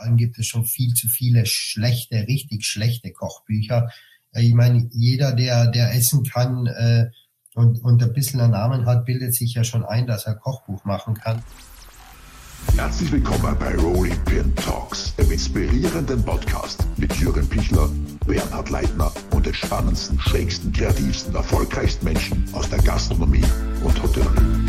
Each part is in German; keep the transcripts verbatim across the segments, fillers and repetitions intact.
allem gibt es schon viel zu viele schlechte, richtig schlechte Kochbücher. Ich meine, jeder, der, der essen kann äh, und, und ein bisschen einen Namen hat, bildet sich ja schon ein, dass er ein Kochbuch machen kann. Herzlich willkommen bei Rolling Pin Talks, dem inspirierenden Podcast mit Jürgen Pichler, Bernhard Leitner und den spannendsten, schrägsten, kreativsten, erfolgreichsten Menschen aus der Gastronomie und Hotellerie.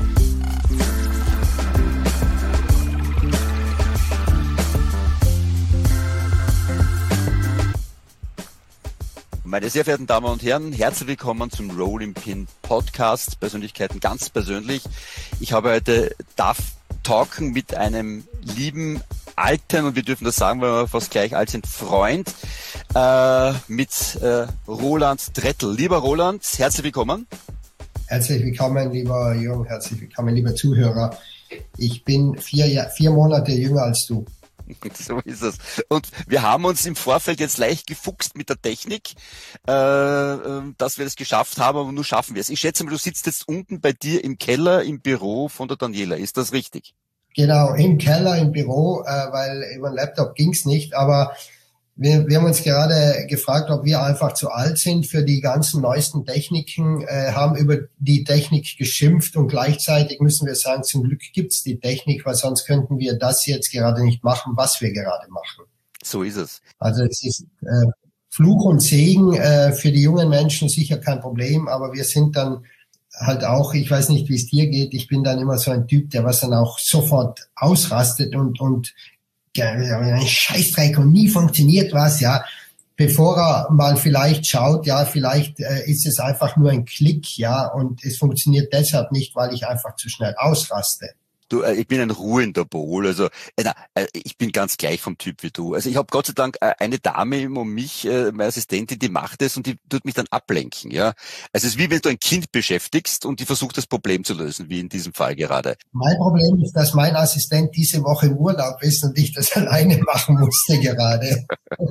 Meine sehr verehrten Damen und Herren, herzlich willkommen zum Rolling Pin Podcast, Persönlichkeiten ganz persönlich. Ich habe heute darf talken mit einem lieben, alten, und wir dürfen das sagen, weil wir fast gleich alt sind, Freund, äh, mit äh, Roland Trettl. Lieber Roland, herzlich willkommen. Herzlich willkommen, lieber Jürgen, herzlich willkommen, lieber Zuhörer. Ich bin vier, vier Monate jünger als du. So ist es. Und wir haben uns im Vorfeld jetzt leicht gefuchst mit der Technik, äh, dass wir das geschafft haben, aber nur schaffen wir es. Ich schätze mal, du sitzt jetzt unten bei dir im Keller im Büro von der Daniela. Ist das richtig? Genau, im Keller, im Büro, äh, weil über den Laptop ging's nicht. Aber wir, wir haben uns gerade gefragt, ob wir einfach zu alt sind für die ganzen neuesten Techniken, äh, haben über die Technik geschimpft und gleichzeitig müssen wir sagen, zum Glück gibt's die Technik, weil sonst könnten wir das jetzt gerade nicht machen, was wir gerade machen. So ist es. Also es ist äh, Fluch und Segen, äh, für die jungen Menschen sicher kein Problem, aber wir sind dann halt auch, ich weiß nicht, wie es dir geht, ich bin dann immer so ein Typ, der was dann auch sofort ausrastet und und ein Scheißdreck und nie funktioniert was, ja, bevor er mal vielleicht schaut, ja, vielleicht äh, ist es einfach nur ein Klick, ja, und es funktioniert deshalb nicht, weil ich einfach zu schnell ausraste. Du, äh, ich bin ein ruhender Pol, also äh, na, äh, ich bin ganz gleich vom Typ wie du. Also ich habe Gott sei Dank äh, eine Dame um mich, äh, meine Assistentin, die macht es und die tut mich dann ablenken, ja. Also es ist wie wenn du ein Kind beschäftigst und die versucht das Problem zu lösen, wie in diesem Fall gerade. Mein Problem ist, dass mein Assistent diese Woche im Urlaub ist und ich das alleine machen musste gerade.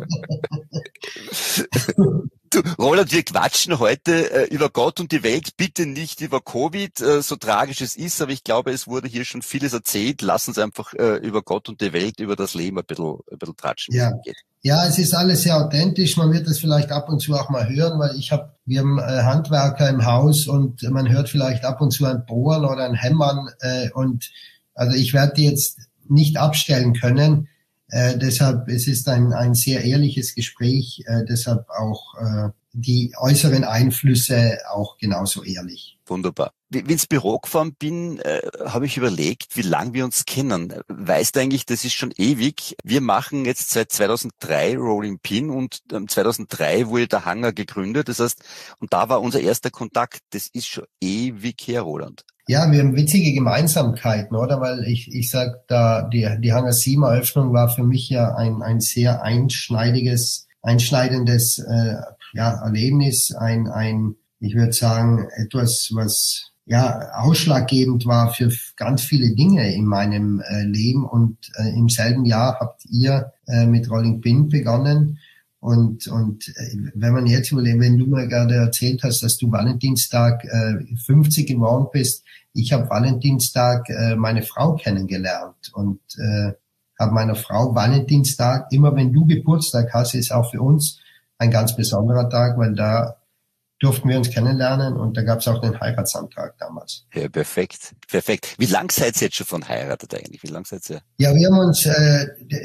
Du, Roland, wir quatschen heute äh, über Gott und die Welt, bitte nicht über Covid, äh, so tragisch es ist, aber ich glaube, es wurde hier schon vieles erzählt. Lass uns einfach äh, über Gott und die Welt, über das Leben ein bisschen, ein bisschen tratschen. Ja. Ja, es ist alles sehr authentisch. Man wird das vielleicht ab und zu auch mal hören, weil ich habe, wir haben äh, Handwerker im Haus und man hört vielleicht ab und zu ein Bohren oder ein Hämmern. Äh, und also ich werde die jetzt nicht abstellen können. Äh, deshalb, es ist ein, ein sehr ehrliches Gespräch, äh, deshalb auch äh, die äußeren Einflüsse auch genauso ehrlich. Wunderbar. Wie ich ins Büro gefahren bin, äh, habe ich überlegt, wie lange wir uns kennen. Weißt du eigentlich, das ist schon ewig. Wir machen jetzt seit zweitausenddrei Rolling Pin und ähm, zweitausenddrei wurde der Hangar gegründet. Das heißt, und da war unser erster Kontakt. Das ist schon ewig her, Roland. Ja, wir haben witzige Gemeinsamkeiten, oder? Weil ich, ich sag da, die, die Hangar sieben Eröffnung war für mich ja ein, ein sehr einschneidiges, einschneidendes, äh, ja, Erlebnis, ein, ein, ich würde sagen, etwas, was, ja, ausschlaggebend war für ganz viele Dinge in meinem äh, Leben. Und äh, im selben Jahr habt ihr äh, mit Rolling Pin begonnen. Und, und äh, wenn man jetzt überlegt, wenn du mir gerade erzählt hast, dass du Valentinstag äh, fünfzig geworden bist, ich habe Valentinstag äh, meine Frau kennengelernt und äh, habe meiner Frau Valentinstag, immer wenn du Geburtstag hast, ist auch für uns ein ganz besonderer Tag, weil da durften wir uns kennenlernen und da gab es auch den Heiratsantrag damals. Ja, perfekt, perfekt. Wie lang seid ihr jetzt schon verheiratet eigentlich? Wie lang seid ihr? Ja, wir haben uns äh,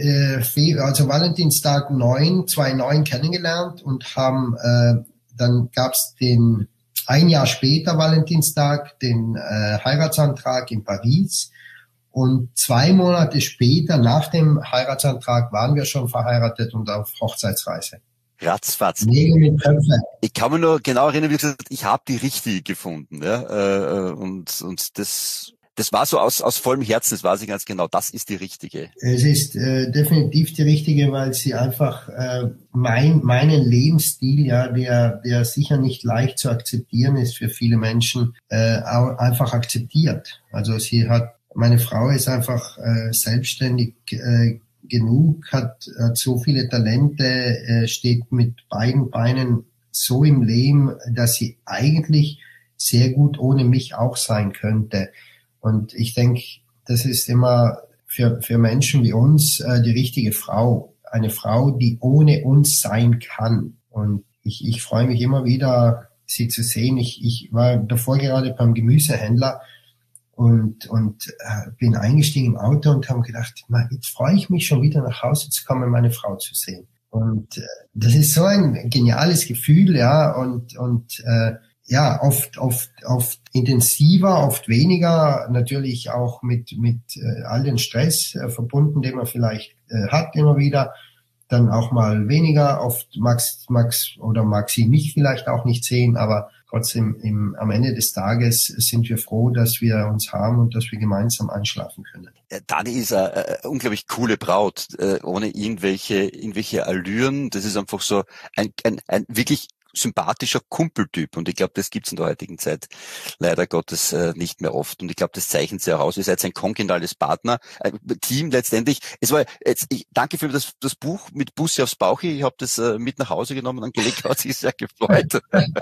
äh, also Valentinstag neun, zweitausendneun kennengelernt und haben, äh, dann gab es den ein Jahr später Valentinstag, den äh, Heiratsantrag in Paris und zwei Monate später, nach dem Heiratsantrag, waren wir schon verheiratet und auf Hochzeitsreise. Ratzfatz. Nägel mit Köpfen. Ich kann mich nur genau erinnern, wie gesagt, ich habe die richtige gefunden, ja, äh, und und das das war so aus aus vollem Herzen, das weiß ich ganz genau, das ist die richtige. Es ist äh, definitiv die richtige, weil sie einfach äh, mein meinen Lebensstil, ja, der der sicher nicht leicht zu akzeptieren ist für viele Menschen, äh, auch einfach akzeptiert. Also sie hat, meine Frau ist einfach äh, selbstständig äh, genug, hat, hat so viele Talente, äh, steht mit beiden Beinen so im Leben, dass sie eigentlich sehr gut ohne mich auch sein könnte. Und ich denke, das ist immer für, für Menschen wie uns äh, die richtige Frau. Eine Frau, die ohne uns sein kann. Und ich, ich freue mich immer wieder, sie zu sehen. Ich, ich war davor gerade beim Gemüsehändler und, und äh, bin eingestiegen im Auto und habe gedacht, jetzt freue ich mich schon wieder nach Hause zu kommen, meine Frau zu sehen. Und äh, das ist so ein geniales Gefühl, ja, und, und äh, ja, oft, oft, oft intensiver, oft weniger, natürlich auch mit, mit äh, all den Stress äh, verbunden, den man vielleicht äh, hat immer wieder, dann auch mal weniger, oft mag's, mag's oder mag sie mich vielleicht auch nicht sehen, aber trotzdem im, am Ende des Tages sind wir froh, dass wir uns haben und dass wir gemeinsam einschlafen können. Dani ist eine äh, unglaublich coole Braut, äh, ohne irgendwelche, irgendwelche Allüren. Das ist einfach so ein, ein, ein wirklich sympathischer Kumpeltyp und ich glaube, das gibt's in der heutigen Zeit leider Gottes äh, nicht mehr oft und ich glaube, das zeichnet sehr heraus. Ihr seid ein kongeniales Partner, äh, Team letztendlich. Es war jetzt, ich danke für das, das Buch mit Bussi aufs Bauchi. Ich habe das äh, mit nach Hause genommen und angelegt, hat sich sehr gefreut.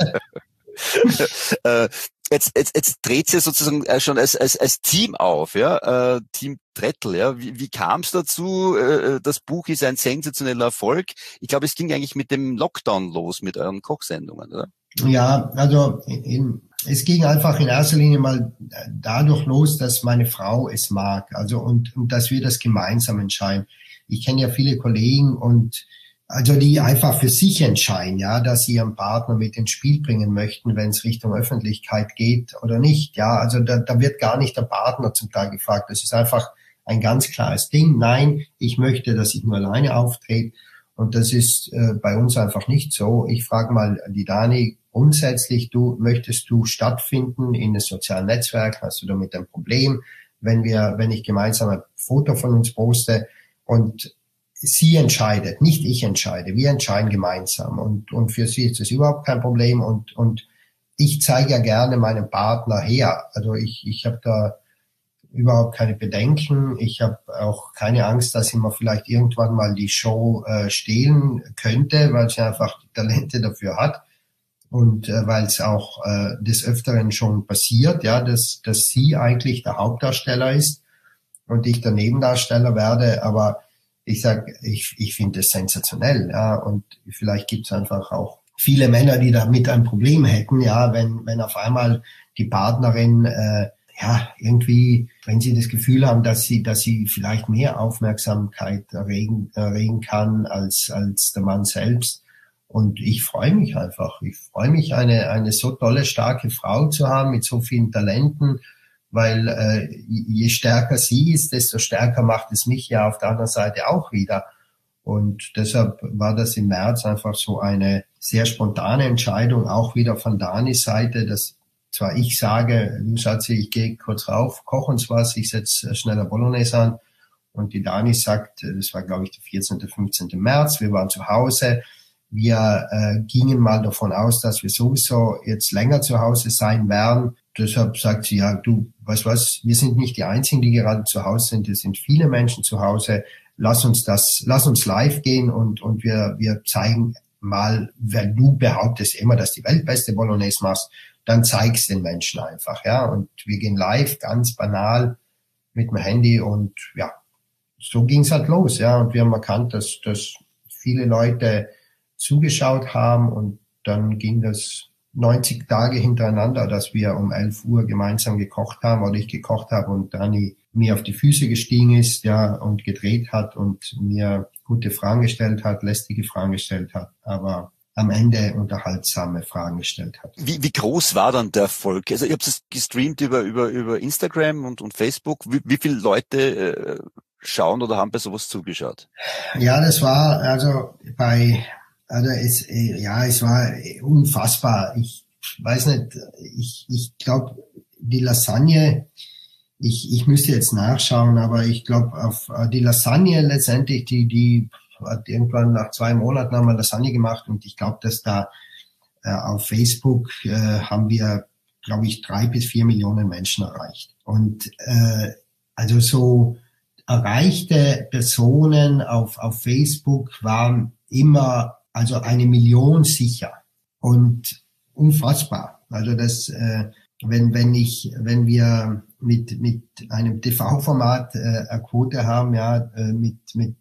äh, jetzt, jetzt, jetzt dreht sie sozusagen äh, schon als, als, als Team auf, ja, äh, Team Trettl, ja. Wie, wie kam es dazu? Äh, das Buch ist ein sensationeller Erfolg. Ich glaube, es ging eigentlich mit dem Lockdown los, mit euren Kochsendungen, oder? Ja, also in, es ging einfach in erster Linie mal dadurch los, dass meine Frau es mag, also und, und dass wir das gemeinsam entscheiden. Ich kenne ja viele Kollegen und also die einfach für sich entscheiden, ja, dass sie ihren Partner mit ins Spiel bringen möchten, wenn es Richtung Öffentlichkeit geht oder nicht. Ja, also da, da wird gar nicht der Partner zum Teil gefragt. Das ist einfach ein ganz klares Ding. Nein, ich möchte, dass ich nur alleine auftrete. Und das ist äh, bei uns einfach nicht so. Ich frage mal die Dani, grundsätzlich, du möchtest du stattfinden in den sozialen Netzwerken? Hast du damit ein Problem, wenn wir, wenn ich gemeinsam ein Foto von uns poste? Und sie entscheidet, nicht ich entscheide. Wir entscheiden gemeinsam. Und, und für sie ist das überhaupt kein Problem. Und, und ich zeige ja gerne meinen Partner her. Also ich, ich habe da überhaupt keine Bedenken. Ich habe auch keine Angst, dass sie mir vielleicht irgendwann mal die Show äh, stehlen könnte, weil sie einfach die Talente dafür hat. Und äh, weil es auch äh, des Öfteren schon passiert, ja, dass, dass sie eigentlich der Hauptdarsteller ist und ich der Nebendarsteller werde. Aber ich sag, ich, ich finde es sensationell, ja, und vielleicht gibt es einfach auch viele Männer, die damit ein Problem hätten, ja, wenn wenn auf einmal die Partnerin äh, ja irgendwie, wenn sie das Gefühl haben, dass sie dass sie vielleicht mehr Aufmerksamkeit erregen erregen kann als als der Mann selbst. Und ich freue mich einfach, ich freue mich, eine eine so tolle, starke Frau zu haben mit so vielen Talenten. Weil äh, je stärker sie ist, desto stärker macht es mich ja auf der anderen Seite auch wieder. Und deshalb war das im März einfach so eine sehr spontane Entscheidung, auch wieder von Danis Seite, dass zwar ich sage, du Schatzi, ich gehe kurz rauf, koch uns was, ich setze schneller Bolognese an. Und die Dani sagt, das war glaube ich der vierzehnten, fünfzehnten März, wir waren zu Hause. Wir äh, gingen mal davon aus, dass wir sowieso jetzt länger zu Hause sein werden. Deshalb sagt sie, ja, du, weißt was, wir sind nicht die Einzigen, die gerade zu Hause sind. Es sind viele Menschen zu Hause. Lass uns das, lass uns live gehen und, und wir, wir zeigen mal, wenn du behauptest immer, dass die weltbeste Bolognese machst, dann zeig's den Menschen einfach, ja. Und wir gehen live, ganz banal, mit dem Handy und ja, so ging's halt los, ja. Und wir haben erkannt, dass, dass viele Leute zugeschaut haben und dann ging das neunzig Tage hintereinander, dass wir um elf Uhr gemeinsam gekocht haben oder ich gekocht habe und Dani mir auf die Füße gestiegen ist, ja, und gedreht hat und mir gute Fragen gestellt hat, lästige Fragen gestellt hat, aber am Ende unterhaltsame Fragen gestellt hat. Wie, wie groß war dann der Erfolg? Also ihr habt es gestreamt über über über Instagram und und Facebook. Wie, wie viele Leute äh, schauen oder haben bei sowas zugeschaut? Ja, das war also bei Also es, ja, es war unfassbar. Ich weiß nicht, ich, ich glaube, die Lasagne, ich, ich müsste jetzt nachschauen, aber ich glaube, auf die Lasagne letztendlich, die, die hat irgendwann nach zwei Monaten haben wir Lasagne gemacht und ich glaube, dass da äh, auf Facebook äh, haben wir, glaube ich, drei bis vier Millionen Menschen erreicht. Und äh, also so erreichte Personen auf, auf Facebook waren immer also eine Million sicher und unfassbar. Also das, äh, wenn wenn ich, wenn wir mit mit einem T V-Format äh, eine Quote haben, ja, äh, mit mit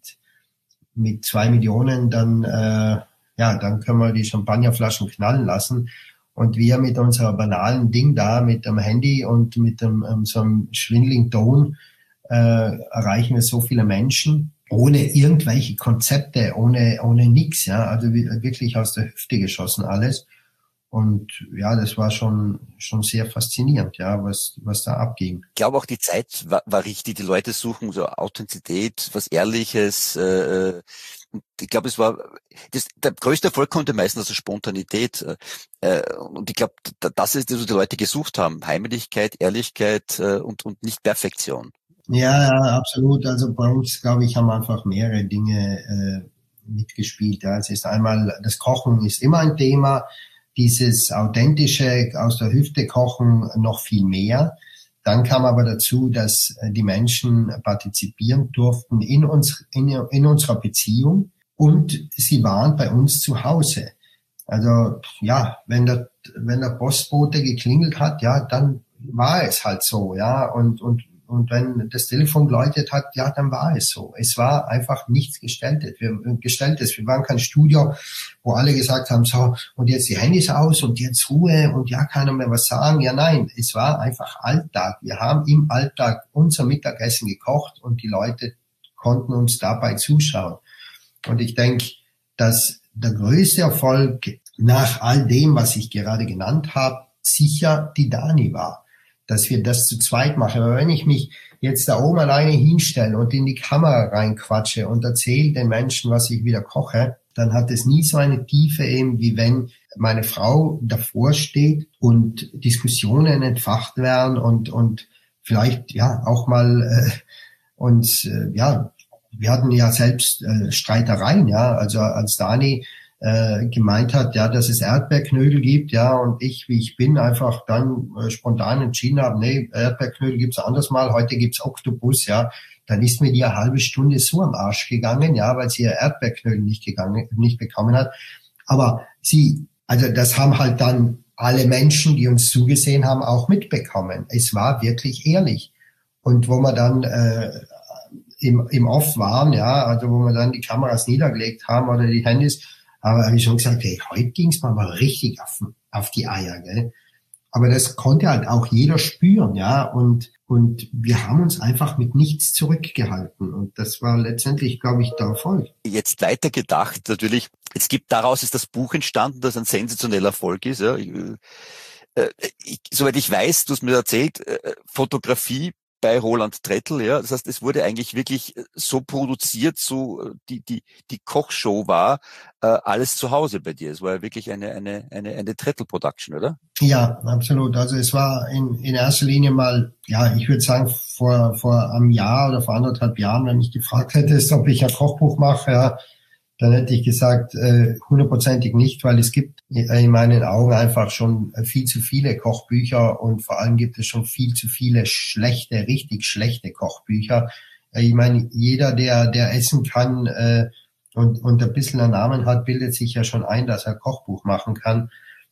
mit zwei Millionen, dann äh, ja, dann können wir die Champagnerflaschen knallen lassen. Und wir mit unserer banalen Ding da, mit dem Handy und mit dem ähm, so einem schwindeligen Ton äh, erreichen wir so viele Menschen ohne irgendwelche Konzepte, ohne ohne nix, ja, also wirklich aus der Hüfte geschossen alles. Und ja, das war schon schon sehr faszinierend, ja, was was da abging. Ich glaube auch, die Zeit war, war richtig. Die Leute suchen so Authentizität, was Ehrliches. Äh, und ich glaube, es war das, der größte Erfolg kommt ja meistens aus der Spontanität. Äh, und ich glaube, das ist, was die Leute gesucht haben: Heimlichkeit, Ehrlichkeit äh, und und nicht Perfektion. Ja, ja, absolut. Also bei uns, glaube ich, haben einfach mehrere Dinge äh, mitgespielt. Ja, es ist einmal, das Kochen ist immer ein Thema. Dieses authentische, aus der Hüfte kochen noch viel mehr. Dann kam aber dazu, dass die Menschen partizipieren durften in uns, in, in unserer Beziehung, und sie waren bei uns zu Hause. Also, ja, wenn der, wenn der Postbote geklingelt hat, ja, dann war es halt so, ja, und, und, und wenn das Telefon geläutet hat, ja, dann war es so. Es war einfach nichts Gestelltes. Wir, Gestelltes. Wir waren kein Studio, wo alle gesagt haben, so, und jetzt die Handys aus und jetzt Ruhe und ja, keiner mehr was sagen. Ja, nein, es war einfach Alltag. Wir haben im Alltag unser Mittagessen gekocht und die Leute konnten uns dabei zuschauen. Und ich denke, dass der größte Erfolg nach all dem, was ich gerade genannt habe, sicher die Dani war. Dass wir das zu zweit machen. Aber wenn ich mich jetzt da oben alleine hinstelle und in die Kamera reinquatsche und erzähle den Menschen, was ich wieder koche, dann hat es nie so eine Tiefe eben, wie wenn meine Frau davor steht und Diskussionen entfacht werden und und vielleicht ja auch mal äh, uns, äh, ja, wir hatten ja selbst äh, Streitereien, ja, also als Dani äh, gemeint hat, ja, dass es Erdbeerknödel gibt, ja, und ich, wie ich bin, einfach dann äh, spontan entschieden habe, nee, Erdbeerknödel gibt's anders mal, heute gibt's Oktopus, ja, dann ist mir die eine halbe Stunde so am Arsch gegangen, ja, weil sie ihr Erdbeerknödel nicht gegangen, nicht bekommen hat. Aber sie, also das haben halt dann alle Menschen, die uns zugesehen haben, auch mitbekommen. Es war wirklich ehrlich. Und wo wir dann äh, im, im Off waren, ja, also wo wir dann die Kameras niedergelegt haben oder die Handys, aber habe ich schon gesagt, hey, heute ging's mal mal richtig auf, auf die Eier, gell? Aber das konnte halt auch jeder spüren, ja, und und wir haben uns einfach mit nichts zurückgehalten, und das war letztendlich, glaube ich, der Erfolg. Jetzt weiter gedacht, natürlich, es gibt, daraus ist das Buch entstanden, das ein sensationeller Erfolg ist, ja. Ich, äh, ich, soweit ich weiß, du hast mir erzählt, äh, Fotografie bei Roland Trettl, ja. Das heißt, es wurde eigentlich wirklich so produziert, so die die die Kochshow war äh, alles zu Hause bei dir. Es war ja wirklich eine eine eine eine Trettl-Production, oder? Ja, absolut. Also es war in in erster Linie mal, ja, ich würde sagen, vor vor einem Jahr oder vor anderthalb Jahren, wenn mich gefragt hättest, ob ich ein Kochbuch mache, ja, dann hätte ich gesagt, äh, hundertprozentig nicht, weil es gibt in meinen Augen einfach schon viel zu viele Kochbücher, und vor allem gibt es schon viel zu viele schlechte, richtig schlechte Kochbücher. Ich meine, jeder, der der essen kann äh, und und ein bisschen einen Namen hat, bildet sich ja schon ein, dass er ein Kochbuch machen kann.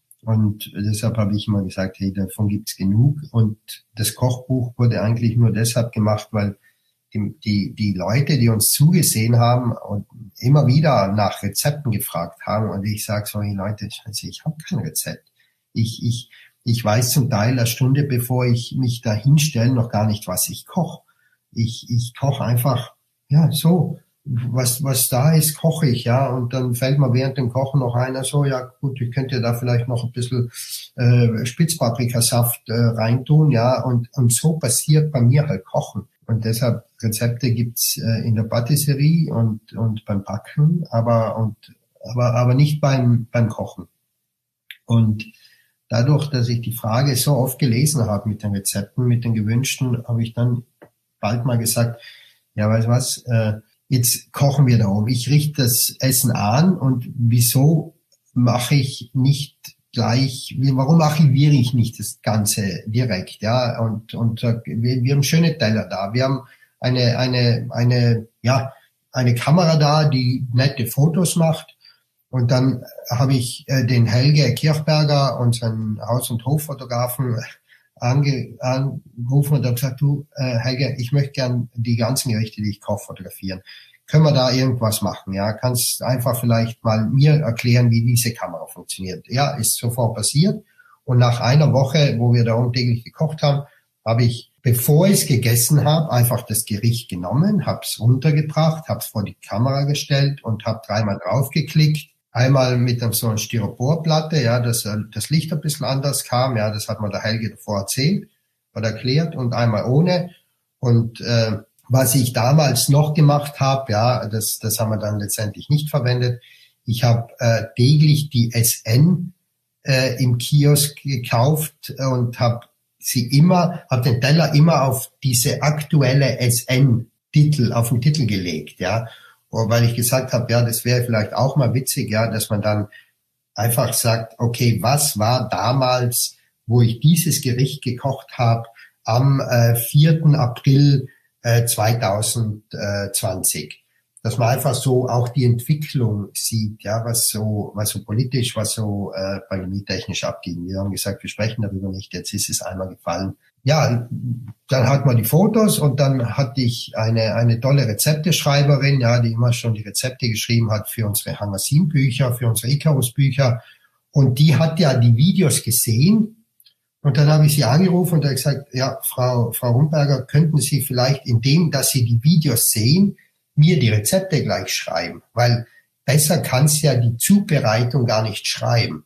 Und deshalb habe ich immer gesagt, hey, davon gibt's genug. Und das Kochbuch wurde eigentlich nur deshalb gemacht, weil Die, die, die Leute, die uns zugesehen haben und immer wieder nach Rezepten gefragt haben, und ich sage so, hey Leute, ich habe kein Rezept. Ich, ich, ich weiß zum Teil eine Stunde, bevor ich mich da hinstelle, noch gar nicht, was ich koche. Ich, ich koche einfach, ja, so, was, was da ist, koche ich, ja, und dann fällt mir während dem Kochen noch einer so, ja gut, ich könnte da vielleicht noch ein bisschen äh, Spitzpaprikasaft äh, reintun, ja, und, und so passiert bei mir halt Kochen. Und deshalb, Rezepte gibt's äh, in der Patisserie und und beim Backen, aber und aber aber nicht beim beim Kochen. Und dadurch, dass ich die Frage so oft gelesen habe mit den Rezepten, mit den gewünschten, habe ich dann bald mal gesagt, ja, weißt du was, äh, jetzt kochen wir darum. Ich richte das Essen an, und wieso mache ich nicht gleich, warum archiviere ich nicht das Ganze direkt, ja, und, und wir, wir haben schöne Teller da, wir haben eine, eine, eine, ja, eine Kamera da, die nette Fotos macht, und dann habe ich äh, den Helge Kirchberger, unseren Haus- und Hoffotografen, ange, angerufen und habe gesagt, du, äh, Helge, ich möchte gern die ganzen Gerichte, die ich koche, fotografieren. Können wir da irgendwas machen? Ja, kannst einfach vielleicht mal mir erklären, wie diese Kamera funktioniert. Ja, ist sofort passiert. Und nach einer Woche, wo wir da täglich gekocht haben, habe ich, bevor ich es gegessen habe, einfach das Gericht genommen, habe es runtergebracht, habe es vor die Kamera gestellt und habe dreimal draufgeklickt. Einmal mit so einer Styroporplatte, ja, dass das Licht ein bisschen anders kam, ja, das hat mir der Helge davor erzählt oder erklärt, und einmal ohne. Und äh, was ich damals noch gemacht habe, ja, das, das haben wir dann letztendlich nicht verwendet. Ich habe äh, täglich die S N äh, im Kiosk gekauft und habe sie immer, habe den Teller immer auf diese aktuelle S N-Titel, auf den Titel gelegt, ja. Weil ich gesagt habe, ja, das wäre vielleicht auch mal witzig, ja, dass man dann einfach sagt, okay, was war damals, wo ich dieses Gericht gekocht habe, am äh, vierten April äh, zweitausendzwanzig. Dass man einfach so auch die Entwicklung sieht, ja, was so, was so politisch, was so äh, pandemietechnisch abging. Wir haben gesagt, wir sprechen darüber nicht, jetzt ist es einmal gefallen. Ja, dann hat man die Fotos und dann hatte ich eine eine tolle Rezepteschreiberin, ja, die immer schon die Rezepte geschrieben hat für unsere Hangasim-Bücher, für unsere Icarus-Bücher, und die hat ja die Videos gesehen, und dann habe ich sie angerufen und habe gesagt, ja, Frau Frau Rumberger, könnten Sie vielleicht, indem dass Sie die Videos sehen, mir die Rezepte gleich schreiben, weil besser kann's ja die Zubereitung gar nicht schreiben.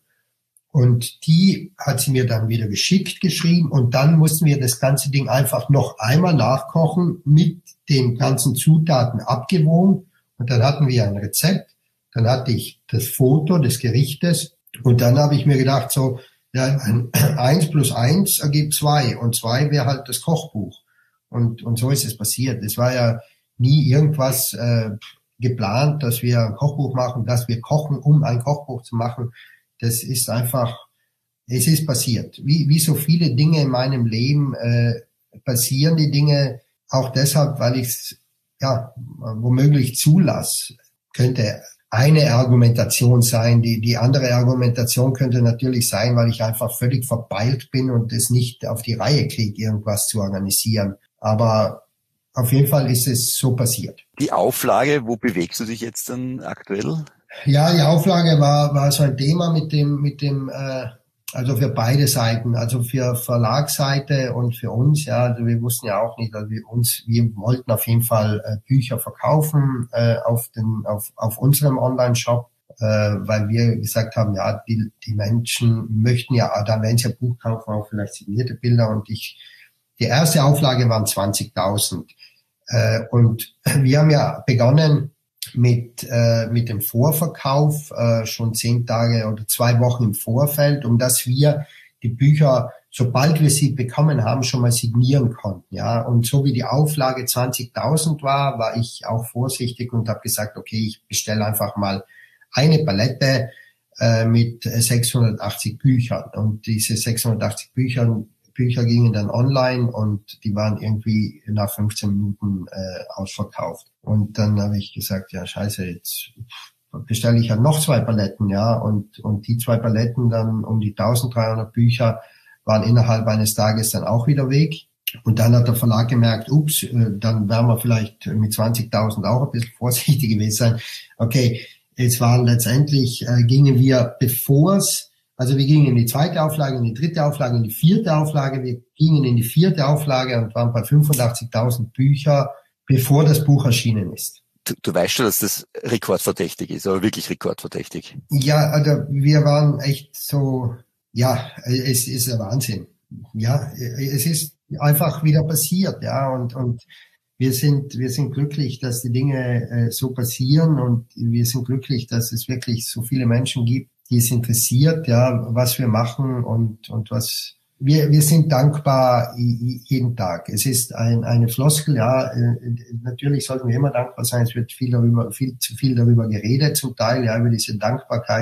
Und die hat sie mir dann wieder geschickt geschrieben, und dann mussten wir das ganze Ding einfach noch einmal nachkochen, mit den ganzen Zutaten abgewogen, und dann hatten wir ein Rezept, dann hatte ich das Foto des Gerichtes, und dann habe ich mir gedacht, so, ja, eins plus eins ergibt zwei, und zwei wäre halt das Kochbuch. Und, und so ist es passiert. Es war ja nie irgendwas äh, geplant, dass wir ein Kochbuch machen, dass wir kochen, um ein Kochbuch zu machen. Das ist einfach, es ist passiert. Wie, wie so viele Dinge in meinem Leben äh, passieren die Dinge auch deshalb, weil ich es ja womöglich zulasse. Könnte eine Argumentation sein. Die, die andere Argumentation könnte natürlich sein, weil ich einfach völlig verpeilt bin und es nicht auf die Reihe kriege, irgendwas zu organisieren. Aber auf jeden Fall ist es so passiert. Die Auflage, wo bewegst du dich jetzt dann aktuell? Ja, die Auflage war war so ein Thema mit dem mit dem äh, also für beide Seiten, also für Verlagsseite und für uns. Ja, also wir wussten ja auch nicht, also wir uns wir wollten auf jeden Fall äh, Bücher verkaufen äh, auf den auf auf unserem Online-Shop, äh, weil wir gesagt haben, ja, die die Menschen möchten ja, dann wenn sie ein Buch kaufen, auch vielleicht signierte Bilder, und ich die erste Auflage waren zwanzigtausend, äh, und wir haben ja begonnen mit äh, mit dem Vorverkauf äh, schon zehn Tage oder zwei Wochen im Vorfeld, um dass wir die Bücher, sobald wir sie bekommen haben, schon mal signieren konnten. Ja, und so wie die Auflage zwanzigtausend war, war ich auch vorsichtig und habe gesagt, okay, ich bestelle einfach mal eine Palette äh, mit sechshundertachtzig Büchern, und diese sechshundertachtzig Bücher Bücher gingen dann online, und die waren irgendwie nach fünfzehn Minuten äh, ausverkauft. Und dann habe ich gesagt, ja scheiße, jetzt bestelle ich ja noch zwei Paletten, ja, und und die zwei Paletten dann um die dreizehnhundert Bücher waren innerhalb eines Tages dann auch wieder weg. Und dann hat der Verlag gemerkt, ups, äh, dann werden wir vielleicht mit zwanzigtausend auch ein bisschen vorsichtig gewesen sein. Okay, jetzt waren letztendlich, äh, gingen wir, bevor es Also wir gingen in die zweite Auflage, in die dritte Auflage, in die vierte Auflage. Wir gingen in die vierte Auflage und waren bei fünfundachtzigtausend Bücher, bevor das Buch erschienen ist. Du, du weißt schon, dass das rekordverdächtig ist, aber wirklich rekordverdächtig. Ja, also wir waren echt so, ja, es ist ein Wahnsinn. Ja, es ist einfach wieder passiert, ja, und und wir sind wir sind glücklich, dass die Dinge äh, so passieren, und wir sind glücklich, dass es wirklich so viele Menschen gibt, die es interessiert, ja, was wir machen, und und was wir wir sind dankbar jeden Tag. Es ist ein eine Floskel, ja, natürlich sollten wir immer dankbar sein. Es wird viel darüber viel zu viel darüber geredet zum Teil, ja, über diese Dankbarkeit.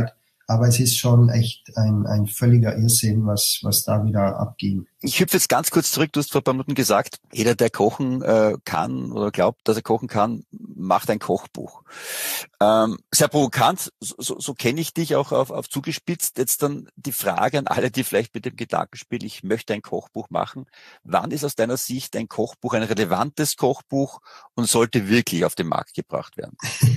Aber es ist schon echt ein, ein völliger Irrsinn, was, was da wieder abging. Ich hüpfe jetzt ganz kurz zurück. Du hast vor ein paar Minuten gesagt, jeder, der kochen äh, kann oder glaubt, dass er kochen kann, macht ein Kochbuch. Ähm, sehr provokant, so, so, so kenne ich dich auch auf, auf zugespitzt. Jetzt dann die Frage an alle, die vielleicht mit dem Gedankenspiel, ich möchte ein Kochbuch machen. Wann ist aus deiner Sicht ein Kochbuch ein relevantes Kochbuch und sollte wirklich auf den Markt gebracht werden?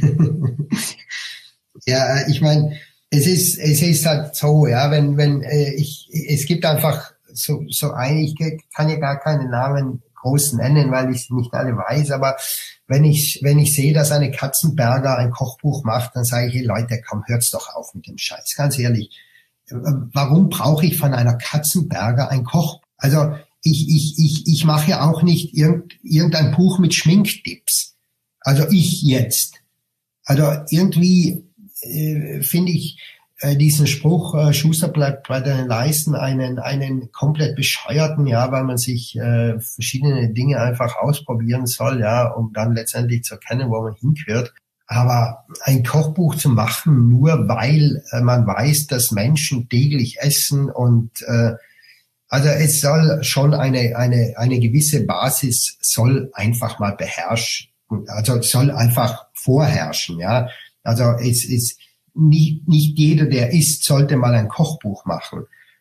Ja, ich meine, es ist, es ist halt so, ja, wenn, wenn, äh, ich, es gibt einfach so, so ein, ich kann ja gar keine Namen groß nennen, weil ich sie nicht alle weiß, aber wenn ich, wenn ich sehe, dass eine Katzenberger ein Kochbuch macht, dann sage ich, hey Leute, komm, hört's doch auf mit dem Scheiß, ganz ehrlich. Warum brauche ich von einer Katzenberger ein Kochbuch? Also, ich, ich, ich, ich mache ja auch nicht irgend, irgendein Buch mit Schminktipps. Also ich jetzt. Also irgendwie, äh, finde ich äh, diesen Spruch, äh, Schuster bleibt bei deinen Leisten, einen einen komplett bescheuerten, ja, weil man sich äh, verschiedene Dinge einfach ausprobieren soll, ja, um dann letztendlich zu erkennen, wo man hingehört. Aber ein Kochbuch zu machen, nur weil äh, man weiß, dass Menschen täglich essen und äh, also es soll schon eine eine eine gewisse Basis soll einfach mal beherrschen, also soll einfach vorherrschen, ja. Also es ist nicht, nicht jeder, der isst, sollte mal ein Kochbuch machen.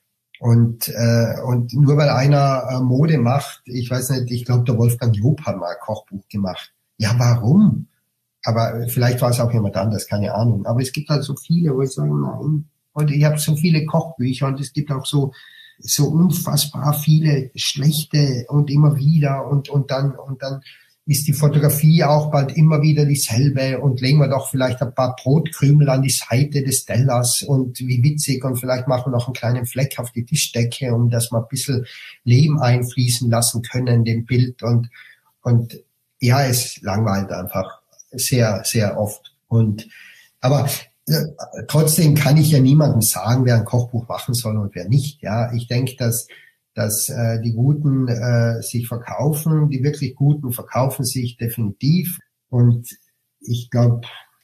Und äh, und nur weil einer äh, Mode macht, ich weiß nicht, ich glaube, der Wolfgang Job hat mal ein Kochbuch gemacht. Ja, warum? Aber vielleicht war es auch jemand anders, keine Ahnung. Aber es gibt halt so viele, wo ich sage, nein. Und ich habe so viele Kochbücher und es gibt auch so so unfassbar viele schlechte und immer wieder und und dann und dann ist die Fotografie auch bald immer wieder dieselbe und legen wir doch vielleicht ein paar Brotkrümel an die Seite des Tellers und wie witzig und vielleicht machen wir noch einen kleinen Fleck auf die Tischdecke, um dass wir ein bisschen Leben einfließen lassen können in dem Bild und, und ja, es langweilt einfach sehr, sehr oft und, aber äh, trotzdem kann ich ja niemandem sagen, wer ein Kochbuch machen soll und wer nicht, ja. Ich denke, dass dass äh, die Guten äh, sich verkaufen, die wirklich Guten verkaufen sich definitiv. Und ich glaube,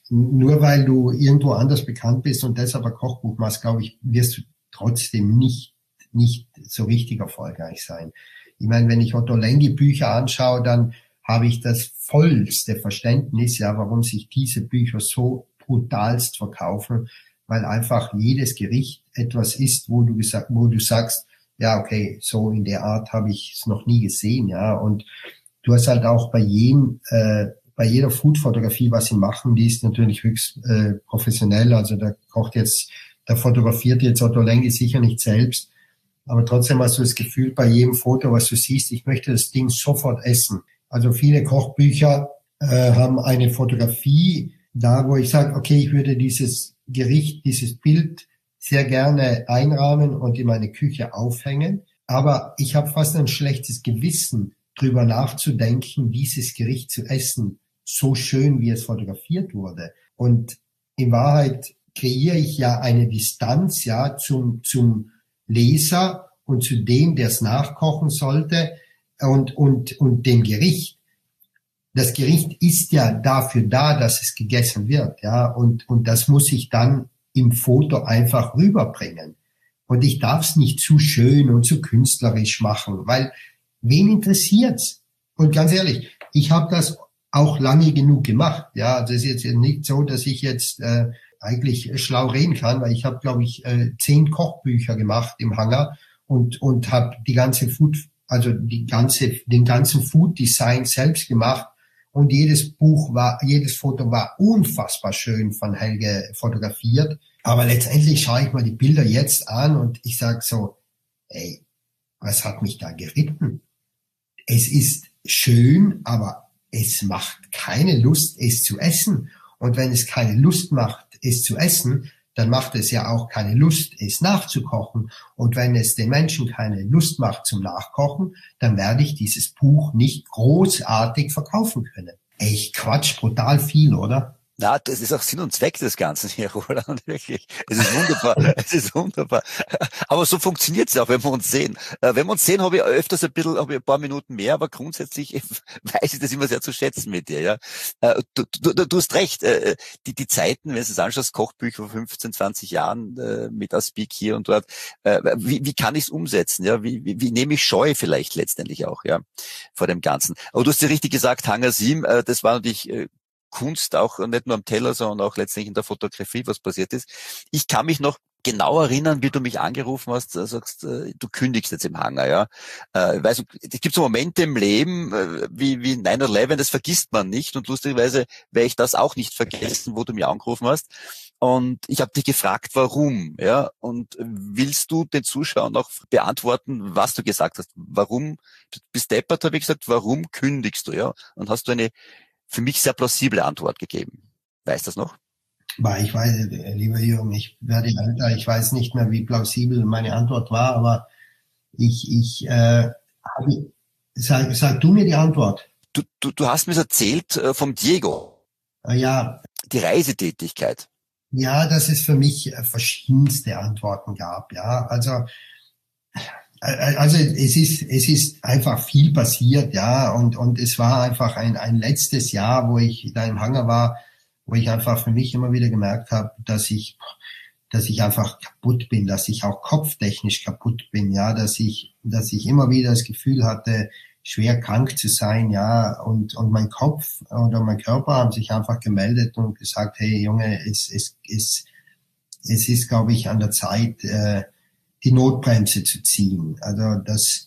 nur weil du irgendwo anders bekannt bist und deshalb ein Kochbuch machst, glaube ich, wirst du trotzdem nicht nicht so richtig erfolgreich sein. Ich meine, wenn ich Otto Lengi Bücher anschaue, dann habe ich das vollste Verständnis, ja, warum sich diese Bücher so brutalst verkaufen, weil einfach jedes Gericht etwas ist, wo du gesagt, wo du sagst, ja, okay, so in der Art habe ich es noch nie gesehen, ja. Und du hast halt auch bei jedem, äh, bei jeder Food-Fotografie, was sie machen, die ist natürlich höchst äh, professionell. Also da kocht jetzt, da fotografiert jetzt Otto Lengi sicher nicht selbst. Aber trotzdem hast du das Gefühl bei jedem Foto, was du siehst, ich möchte das Ding sofort essen. Also viele Kochbücher äh, haben eine Fotografie da, wo ich sage, okay, ich würde dieses Gericht, dieses Bild sehr gerne einrahmen und in meine Küche aufhängen. Aber ich habe fast ein schlechtes Gewissen, drüber nachzudenken, dieses Gericht zu essen, so schön, wie es fotografiert wurde. Und in Wahrheit kreiere ich ja eine Distanz, ja, zum, zum Leser und zu dem, der es nachkochen sollte und, und, und dem Gericht. Das Gericht ist ja dafür da, dass es gegessen wird, ja, und, und das muss ich dann im Foto einfach rüberbringen. Und ich darf es nicht zu schön und zu künstlerisch machen, weil wen interessiert's? Und ganz ehrlich, ich habe das auch lange genug gemacht. Ja, also es ist jetzt nicht so, dass ich jetzt äh, eigentlich schlau reden kann, weil ich habe, glaube ich, äh, zehn Kochbücher gemacht im Hangar und und habe die ganze Food, also die ganze den ganzen Food Design selbst gemacht. Und jedes Buch war, jedes Foto war unfassbar schön von Helge fotografiert. Aber letztendlich schaue ich mal die Bilder jetzt an und ich sage so, ey, was hat mich da geritten? Es ist schön, aber es macht keine Lust, es zu essen. Und wenn es keine Lust macht, es zu essen, dann macht es ja auch keine Lust, es nachzukochen. Und wenn es den Menschen keine Lust macht zum Nachkochen, dann werde ich dieses Buch nicht großartig verkaufen können. Echt Quatsch, brutal viel, oder? Na, das ist auch Sinn und Zweck des Ganzen hier, Roland, wirklich. Es ist wunderbar, es ist wunderbar. Aber so funktioniert es auch, wenn wir uns sehen. Wenn wir uns sehen, habe ich öfters ein bisschen, habe ich ein paar Minuten mehr, aber grundsätzlich weiß ich das immer sehr zu schätzen mit dir, ja. Du, du, du hast recht, die, die Zeiten, wenn du es anschaust, Kochbücher vor fünfzehn, zwanzig Jahren mit Aspik hier und dort, wie, wie kann ich es umsetzen, ja? Wie, wie, wie nehme ich Scheu vielleicht letztendlich auch, ja, vor dem Ganzen. Aber du hast ja richtig gesagt, Hangar sieben, das war natürlich Kunst, auch nicht nur am Teller, sondern auch letztendlich in der Fotografie, was passiert ist. Ich kann mich noch genau erinnern, wie du mich angerufen hast, sagst, du kündigst jetzt im Hangar, ja. Ich weiß, es gibt so Momente im Leben, wie, wie nine eleven, das vergisst man nicht, und lustigerweise werde ich das auch nicht vergessen, wo du mich angerufen hast. Und ich habe dich gefragt, warum, ja. Und willst du den Zuschauern auch beantworten, was du gesagt hast? Warum? Du bist deppert, habe ich gesagt, warum kündigst du, ja? Und hast du eine für mich sehr plausible Antwort gegeben. Weißt du das noch? Ich weiß, lieber Jürgen, ich werde älter, ich weiß nicht mehr, wie plausibel meine Antwort war, aber ich, ich, äh, sag, sag du mir die Antwort. Du, du, du hast mir erzählt äh, vom Diego. Ja. Die Reisetätigkeit. Ja, dass es für mich verschiedenste Antworten gab, ja, also, Also es ist es ist einfach viel passiert, ja, und und es war einfach ein ein letztes Jahr, wo ich da im Hangar war, wo ich einfach für mich immer wieder gemerkt habe, dass ich dass ich einfach kaputt bin, dass ich auch kopftechnisch kaputt bin, ja, dass ich dass ich immer wieder das Gefühl hatte, schwer krank zu sein, ja, und und mein Kopf oder mein Körper haben sich einfach gemeldet und gesagt, hey Junge, es es es es ist, glaube ich, an der Zeit, äh, die Notbremse zu ziehen. Also das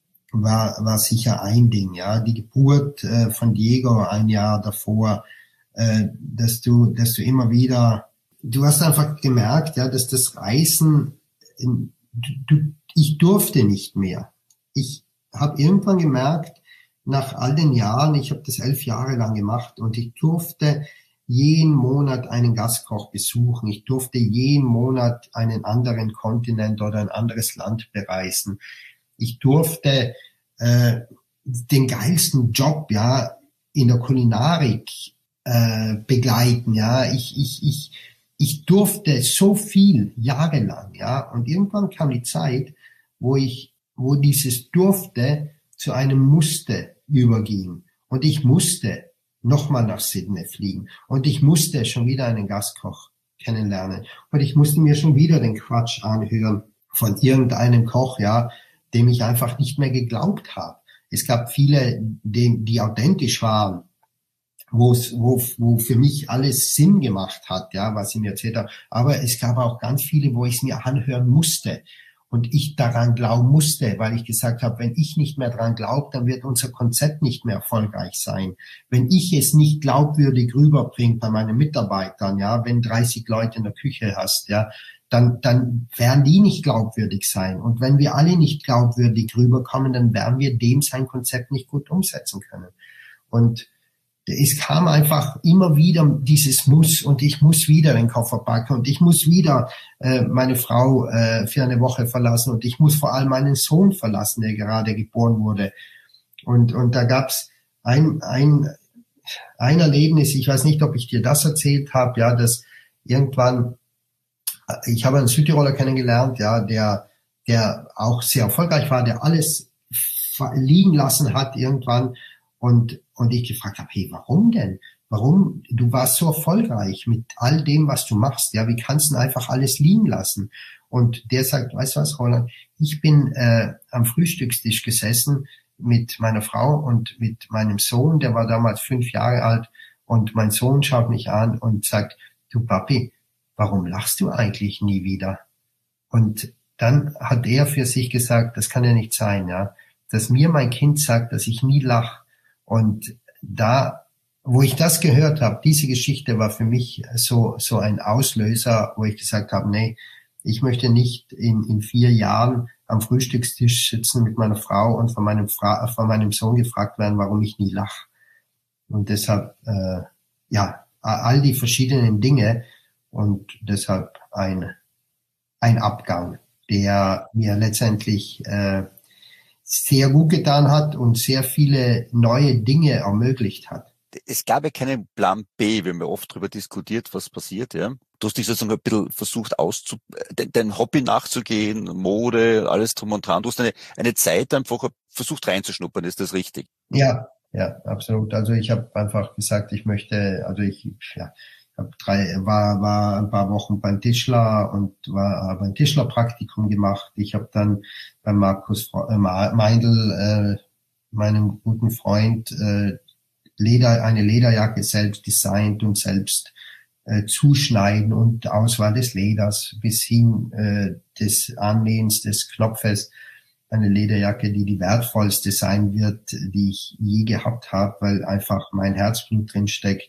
war war sicher ein Ding, ja. Die Geburt äh, von Diego ein Jahr davor, äh, dass du dass du immer wieder, du hast einfach gemerkt, ja, dass das Reisen, in, du, ich durfte nicht mehr. Ich habe irgendwann gemerkt, nach all den Jahren, ich habe das elf Jahre lang gemacht, und ich durfte jeden Monat einen Gastkoch besuchen. Ich durfte jeden Monat einen anderen Kontinent oder ein anderes Land bereisen. Ich durfte äh, den geilsten Job, ja, in der Kulinarik äh, begleiten, ja. Ich ich ich ich durfte so viel jahrelang, ja. Und irgendwann kam die Zeit, wo ich wo dieses durfte zu einem musste überging, und ich musste nochmal nach Sydney fliegen. Und ich musste schon wieder einen Gastkoch kennenlernen. Und ich musste mir schon wieder den Quatsch anhören von irgendeinem Koch, ja, dem ich einfach nicht mehr geglaubt habe. Es gab viele, die, die authentisch waren, wo es, wo, wo für mich alles Sinn gemacht hat, ja, was ich mir erzählt habe. Aber es gab auch ganz viele, wo ich es mir anhören musste. Und ich daran glauben musste, weil ich gesagt habe, wenn ich nicht mehr daran glaube, dann wird unser Konzept nicht mehr erfolgreich sein. Wenn ich es nicht glaubwürdig rüberbringe bei meinen Mitarbeitern, ja, wenn dreißig Leute in der Küche hast, ja, dann, dann werden die nicht glaubwürdig sein. Und wenn wir alle nicht glaubwürdig rüberkommen, dann werden wir dem sein Konzept nicht gut umsetzen können. Und es kam einfach immer wieder dieses Muss, und ich muss wieder den Koffer packen, und ich muss wieder äh, meine Frau äh, für eine Woche verlassen, und ich muss vor allem meinen Sohn verlassen, der gerade geboren wurde. Und und da gab's ein ein ein Erlebnis, ich weiß nicht, ob ich dir das erzählt habe, ja, dass irgendwann, ich habe einen Südtiroler kennengelernt, ja, der der auch sehr erfolgreich war, der alles liegen lassen hat irgendwann. Und, und ich gefragt habe, hey, warum denn? Warum? Du warst so erfolgreich mit all dem, was du machst. Ja, wie kannst du einfach alles liegen lassen? Und der sagt, weißt du was, Roland? Ich bin äh, am Frühstückstisch gesessen mit meiner Frau und mit meinem Sohn, der war damals fünf Jahre alt. Und mein Sohn schaut mich an und sagt, du Papi, warum lachst du eigentlich nie wieder? Und dann hat er für sich gesagt, das kann ja nicht sein, ja, dass mir mein Kind sagt, dass ich nie lache. Und da, wo ich das gehört habe, diese Geschichte war für mich so so ein Auslöser, wo ich gesagt habe, nee, ich möchte nicht in in vier Jahren am Frühstückstisch sitzen mit meiner Frau und von meinem Fra- von meinem Sohn gefragt werden, warum ich nie lache. Und deshalb, äh, ja, all die verschiedenen Dinge, und deshalb ein ein Abgang, der mir letztendlich äh, sehr gut getan hat und sehr viele neue Dinge ermöglicht hat. es gab ja keinen Plan B, wir haben ja oft darüber diskutiert, was passiert, ja. Du hast dich sozusagen ein bisschen versucht auszu, dein Hobby nachzugehen, Mode, alles drum und dran. Du hast eine, eine Zeit einfach versucht reinzuschnuppern, ist das richtig? Ja, ja, absolut. Also ich habe einfach gesagt, ich möchte, also ich, ja, hab drei, war, war ein paar Wochen beim Tischler und war, habe ein Tischlerpraktikum gemacht. Ich habe dann bei Markus äh, Meindl, äh, meinem guten Freund, äh, Leder, eine Lederjacke selbst designt und selbst äh, zuschneiden und Auswahl des Leders bis hin äh, des Annähens des Knopfes. Eine Lederjacke, die die wertvollste sein wird, die ich je gehabt habe, weil einfach mein Herzblut drin steckt.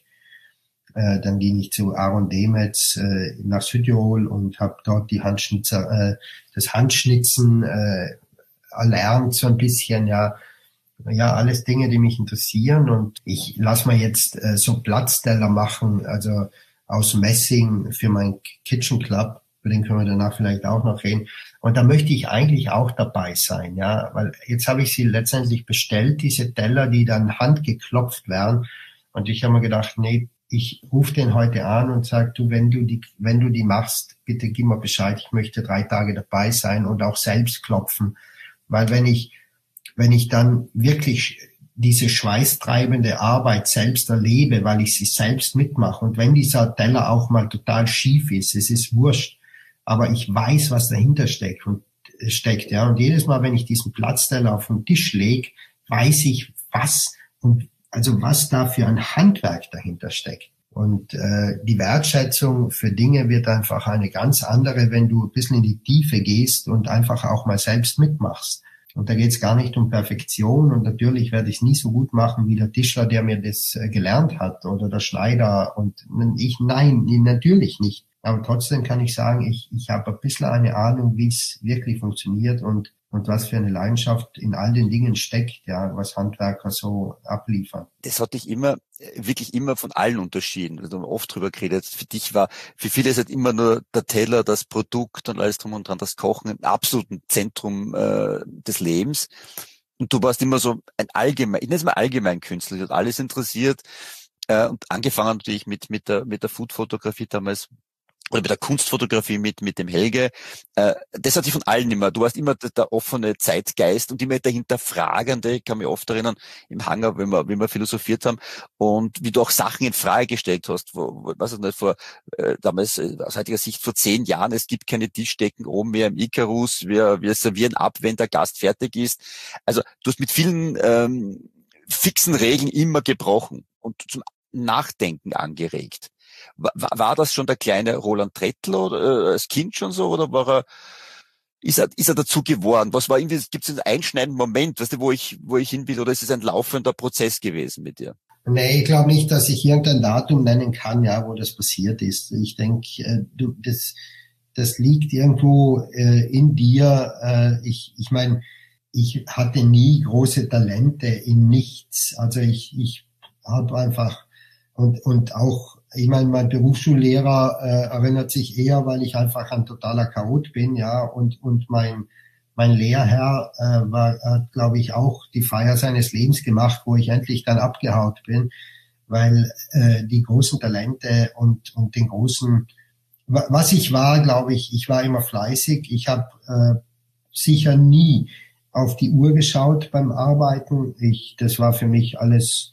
Äh, dann ging ich zu Aaron Demetz äh, nach Südtirol und habe dort die Handschnitzer, äh, das Handschnitzen äh, erlernt so ein bisschen, ja. Ja, alles Dinge, die mich interessieren, und ich lass mal jetzt äh, so Platzteller machen, also aus Messing für mein Kitchen Club, über den können wir danach vielleicht auch noch reden. Und da möchte ich eigentlich auch dabei sein, ja, weil jetzt habe ich sie letztendlich bestellt, diese Teller, die dann handgeklopft werden, und ich habe mir gedacht, nee, ich rufe den heute an und sag, du, wenn du die, wenn du die machst, bitte gib mir Bescheid, ich möchte drei Tage dabei sein und auch selbst klopfen, weil wenn ich wenn ich dann wirklich diese schweißtreibende Arbeit selbst erlebe, weil ich sie selbst mitmache, und wenn dieser Teller auch mal total schief ist, es ist wurscht, aber ich weiß, was dahinter steckt und steckt, ja, und jedes Mal, wenn ich diesen Platzteller auf den Tisch lege, weiß ich, was und also was da für ein Handwerk dahinter steckt. Und äh, die Wertschätzung für Dinge wird einfach eine ganz andere, wenn du ein bisschen in die Tiefe gehst und einfach auch mal selbst mitmachst. Und da geht es gar nicht um Perfektion, und natürlich werde ich es nie so gut machen wie der Tischler, der mir das äh, gelernt hat, oder der Schneider, und ich, nein, natürlich nicht. Aber trotzdem kann ich sagen, ich, ich habe ein bisschen eine Ahnung, wie es wirklich funktioniert und, und was für eine Leidenschaft in all den Dingen steckt, ja, was Handwerker so abliefern. Das hat dich immer, wirklich immer von allen unterschieden. Wir haben oft drüber geredet. Für dich war, für viele ist halt immer nur der Teller, das Produkt und alles drum und dran, das Kochen im absoluten Zentrum äh, des Lebens. Und du warst immer so ein allgemein, ich nenne es mal allgemein Künstler, dich hat alles interessiert. Äh, und angefangen natürlich mit, mit der, mit der Food-Fotografie damals, oder mit der Kunstfotografie mit mit dem Helge, äh, das hat sich von allen immer, du warst immer der, der offene Zeitgeist und immer der Hinterfragende, ich kann mich oft erinnern, im Hangar, wenn wir, wenn wir philosophiert haben, und wie du auch Sachen in Frage gestellt hast, wo, wo was nicht, vor, äh, damals, äh, aus heutiger Sicht vor zehn Jahren, es gibt keine Tischdecken oben mehr im Icarus, wir, wir servieren ab, wenn der Gast fertig ist. Also, du hast mit vielen, ähm, fixen Regeln immer gebrochen und zum Nachdenken angeregt. War, war das schon der kleine Roland Trettl oder äh, als Kind schon so, oder war er, ist er, ist er dazu geworden? Was war irgendwie, gibt es einen einschneidenden Moment, weißt du, wo ich, wo ich hin will, oder ist es ein laufender Prozess gewesen mit dir? Nee, ich glaube nicht, dass ich irgendein Datum nennen kann, ja, wo das passiert ist. Ich denke, äh, du, das, das liegt irgendwo äh, in dir. Äh, ich, ich meine, ich hatte nie große Talente in nichts. Also ich, ich habe einfach und und auch, ich meine, mein Berufsschullehrer äh, erinnert sich eher, weil ich einfach ein totaler Chaot bin, ja, und und mein mein Lehrherr äh, war, hat, glaube ich, auch die Feier seines Lebens gemacht, wo ich endlich dann abgehaut bin, weil äh, die großen Talente und und den großen, was ich war, glaube ich, ich war immer fleißig. Ich habe äh, sicher nie auf die Uhr geschaut beim Arbeiten. Ich, das war für mich alles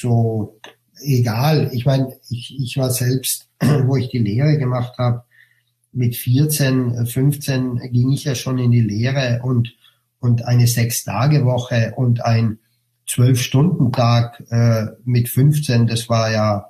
so egal. Ich meine, ich, ich war selbst, wo ich die Lehre gemacht habe, mit vierzehn, fünfzehn ging ich ja schon in die Lehre, und und eine Sechs-Tage-Woche und ein Zwölf-Stunden-Tag äh, mit fünfzehn, das war ja,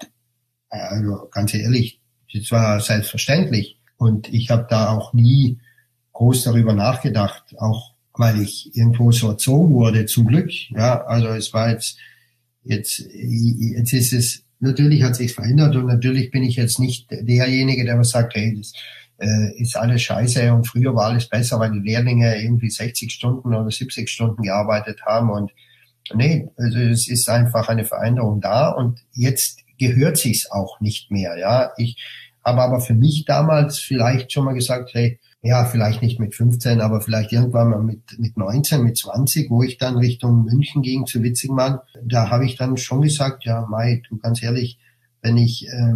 also ganz ehrlich, das war selbstverständlich. Und ich habe da auch nie groß darüber nachgedacht, auch weil ich irgendwo so erzogen wurde, zum Glück. Ja, also es war jetzt, jetzt, jetzt ist es, natürlich hat sich's verändert, und natürlich bin ich jetzt nicht derjenige, der was sagt, hey, das äh, ist alles scheiße und früher war alles besser, weil die Lehrlinge irgendwie sechzig Stunden oder siebzig Stunden gearbeitet haben, und nee, also es ist einfach eine Veränderung da, und jetzt gehört sich's auch nicht mehr, ja. Ich habe aber für mich damals vielleicht schon mal gesagt, hey, ja, vielleicht nicht mit fünfzehn, aber vielleicht irgendwann mal mit, mit neunzehn, mit zwanzig, wo ich dann Richtung München ging, zu Witzigmann, da habe ich dann schon gesagt, ja, Mai, du, ganz ehrlich, wenn ich äh,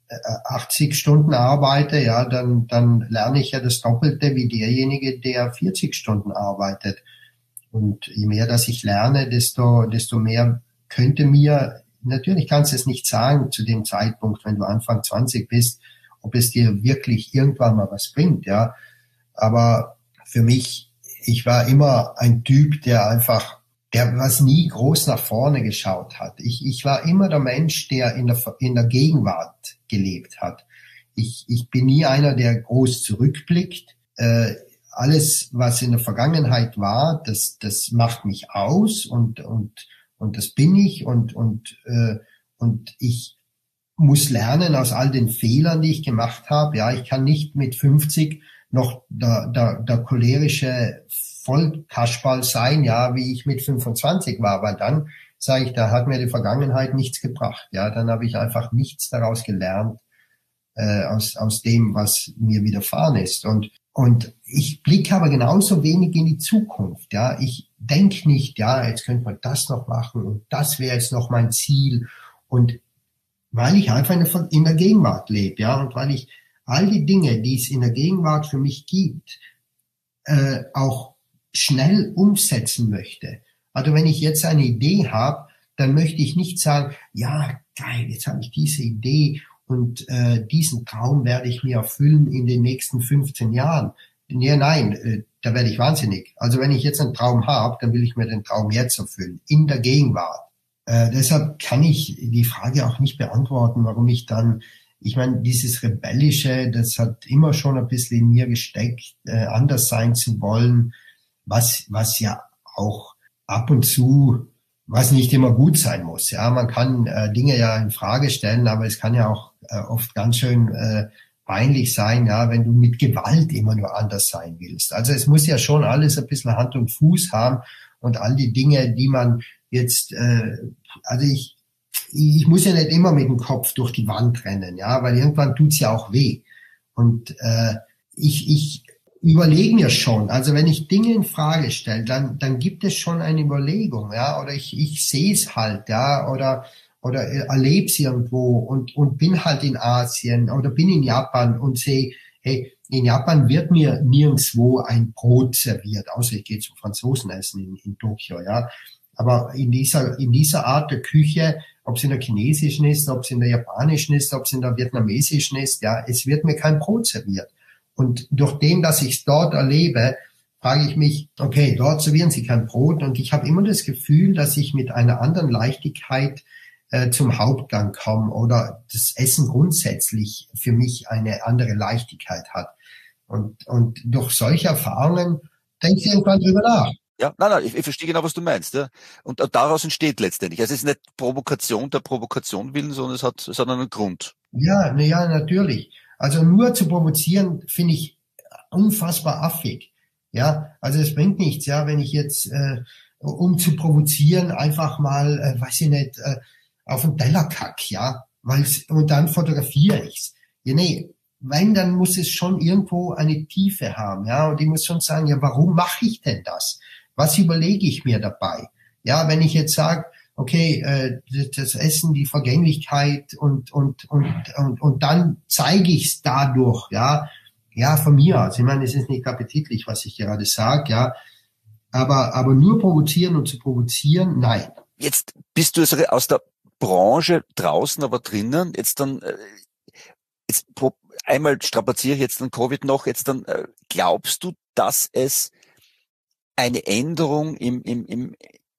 achtzig Stunden arbeite, ja, dann, dann lerne ich ja das Doppelte wie derjenige, der vierzig Stunden arbeitet. Und je mehr, dass ich lerne, desto, desto mehr könnte mir, natürlich kannst du es nicht sagen zu dem Zeitpunkt, wenn du Anfang zwanzig bist, ob es dir wirklich irgendwann mal was bringt, ja. Aber für mich, ich war immer ein Typ, der einfach, der was nie groß nach vorne geschaut hat. Ich, ich war immer der Mensch, der in der, in der Gegenwart gelebt hat. Ich, ich bin nie einer, der groß zurückblickt. Äh, alles, was in der Vergangenheit war, das, das macht mich aus und, und, und das bin ich und, und, äh, und ich muss lernen aus all den Fehlern, die ich gemacht habe. Ja, ich kann nicht mit fünfzig noch der, der, der cholerische Vollkasperl sein, ja, wie ich mit fünfundzwanzig war, weil dann sage ich, da hat mir die Vergangenheit nichts gebracht. Ja, dann habe ich einfach nichts daraus gelernt äh, aus aus dem, was mir widerfahren ist. Und und ich blicke aber genauso wenig in die Zukunft. Ja, ich denke nicht, ja, jetzt könnte man das noch machen und das wäre jetzt noch mein Ziel. Und weil ich einfach in der, in der Gegenwart lebe, ja, und weil ich all die Dinge, die es in der Gegenwart für mich gibt, äh, auch schnell umsetzen möchte. Also wenn ich jetzt eine Idee habe, dann möchte ich nicht sagen, ja, geil, jetzt habe ich diese Idee und äh, diesen Traum werde ich mir erfüllen in den nächsten fünfzehn Jahren. Ja, nein, äh, da werde ich wahnsinnig. Also wenn ich jetzt einen Traum habe, dann will ich mir den Traum jetzt erfüllen, in der Gegenwart. Äh, deshalb kann ich die Frage auch nicht beantworten, warum ich dann, ich meine, dieses Rebellische, das hat immer schon ein bisschen in mir gesteckt, äh, anders sein zu wollen, was was ja auch ab und zu, was nicht immer gut sein muss. Ja, man kann äh, Dinge ja in Frage stellen, aber es kann ja auch äh, oft ganz schön äh, peinlich sein, ja, wenn du mit Gewalt immer nur anders sein willst. Also es muss ja schon alles ein bisschen Hand und Fuß haben und all die Dinge, die man jetzt, äh, also ich ich muss ja nicht immer mit dem Kopf durch die Wand rennen, ja, weil irgendwann tut's ja auch weh. Und äh, ich ich überlege mir schon, also wenn ich Dinge in Frage stelle, dann dann gibt es schon eine Überlegung, ja, oder ich ich sehe es halt, ja, oder oder erlebe es irgendwo und und bin halt in Asien oder bin in Japan und sehe, hey, in Japan wird mir nirgendwo ein Brot serviert, außer ich gehe zum Franzosenessen in, in Tokio, ja. Aber in dieser in dieser Art der Küche, ob es in der chinesischen ist, ob es in der japanischen ist, ob es in der vietnamesischen ist, ja, es wird mir kein Brot serviert. Und durch den, dass ich es dort erlebe, frage ich mich, okay, dort servieren sie kein Brot. Und ich habe immer das Gefühl, dass ich mit einer anderen Leichtigkeit äh, zum Hauptgang komme oder das Essen grundsätzlich für mich eine andere Leichtigkeit hat. Und, und durch solche Erfahrungen denke ich irgendwann drüber nach. Ja, nein, nein, ich, ich verstehe genau, was du meinst. Ja. Und daraus entsteht letztendlich. Also es ist nicht Provokation der Provokation willen, sondern es hat, es hat einen Grund. Ja, na ja, natürlich. Also nur zu provozieren finde ich unfassbar affig. Ja, also es bringt nichts, ja, wenn ich jetzt, äh, um zu provozieren, einfach mal, äh, weiß ich nicht, äh, auf den Teller kack, ja, weil's, und dann fotografiere ich's. Ja, nee, wenn, dann muss es schon irgendwo eine Tiefe haben, ja, und ich muss schon sagen, ja, warum mache ich denn das? Was überlege ich mir dabei? Ja, wenn ich jetzt sage, okay, äh, das Essen, die Vergänglichkeit und und und und und dann zeige ich es dadurch, ja, ja, von mir aus. Ich meine, es ist nicht appetitlich, was ich gerade sage, ja, aber aber nur provozieren und zu provozieren, nein. Jetzt bist du also aus der Branche draußen, aber drinnen. Jetzt dann äh, jetzt einmal strapaziere ich jetzt dann Covid noch. Jetzt dann äh, glaubst du, dass es eine Änderung im, im, im,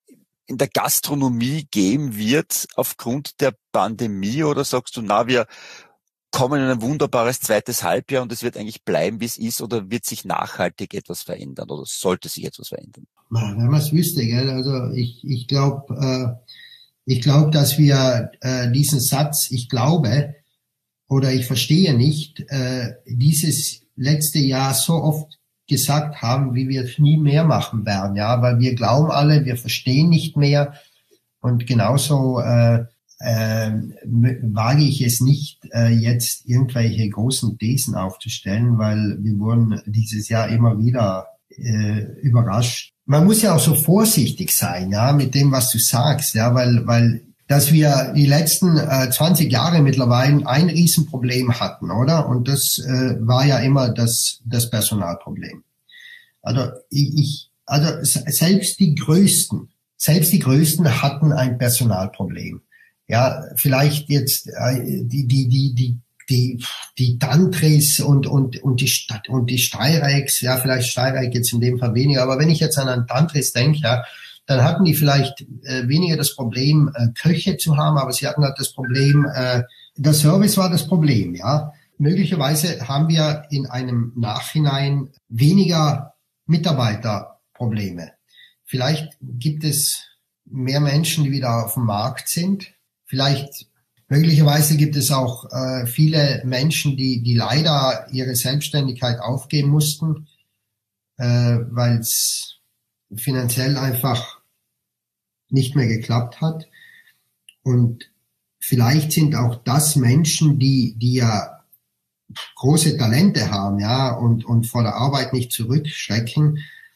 in der Gastronomie geben wird aufgrund der Pandemie, oder sagst du, na, wir kommen in ein wunderbares zweites Halbjahr und es wird eigentlich bleiben, wie es ist, oder wird sich nachhaltig etwas verändern oder sollte sich etwas verändern? Wenn man es wüsste, gell? Also ich, ich glaube, äh, ich glaube, dass wir äh, diesen Satz, ich glaube oder ich verstehe nicht, äh, dieses letzte Jahr so oft gesagt haben, wie wir es nie mehr machen werden, ja, weil wir glauben alle, wir verstehen nicht mehr und genauso äh, äh, wage ich es nicht, äh, jetzt irgendwelche großen Thesen aufzustellen, weil wir wurden dieses Jahr immer wieder äh, überrascht. Man muss ja auch so vorsichtig sein, ja, mit dem, was du sagst, ja, weil, weil, dass wir die letzten äh, zwanzig Jahre mittlerweile ein Riesenproblem hatten, oder? Und das äh, war ja immer das, das Personalproblem. Also ich, ich also selbst die Größten, selbst die Größten hatten ein Personalproblem. Ja, vielleicht jetzt äh, die die die die die die Tantris und und und die Stadt und die Steirex, ja, vielleicht Steirex jetzt in dem Fall weniger, aber wenn ich jetzt an einen Tantris denke, ja, dann hatten die vielleicht äh, weniger das Problem, äh, Köche zu haben, aber sie hatten halt das Problem, äh, der Service war das Problem, ja. Möglicherweise haben wir in einem Nachhinein weniger Mitarbeiterprobleme. Vielleicht gibt es mehr Menschen, die wieder auf dem Markt sind. Vielleicht, möglicherweise gibt es auch äh, viele Menschen, die, die leider ihre Selbstständigkeit aufgeben mussten, äh, weil es finanziell einfach nicht mehr geklappt hat. Und vielleicht sind auch das Menschen, die, die ja große Talente haben, ja, und, und vor der Arbeit nicht zurückschrecken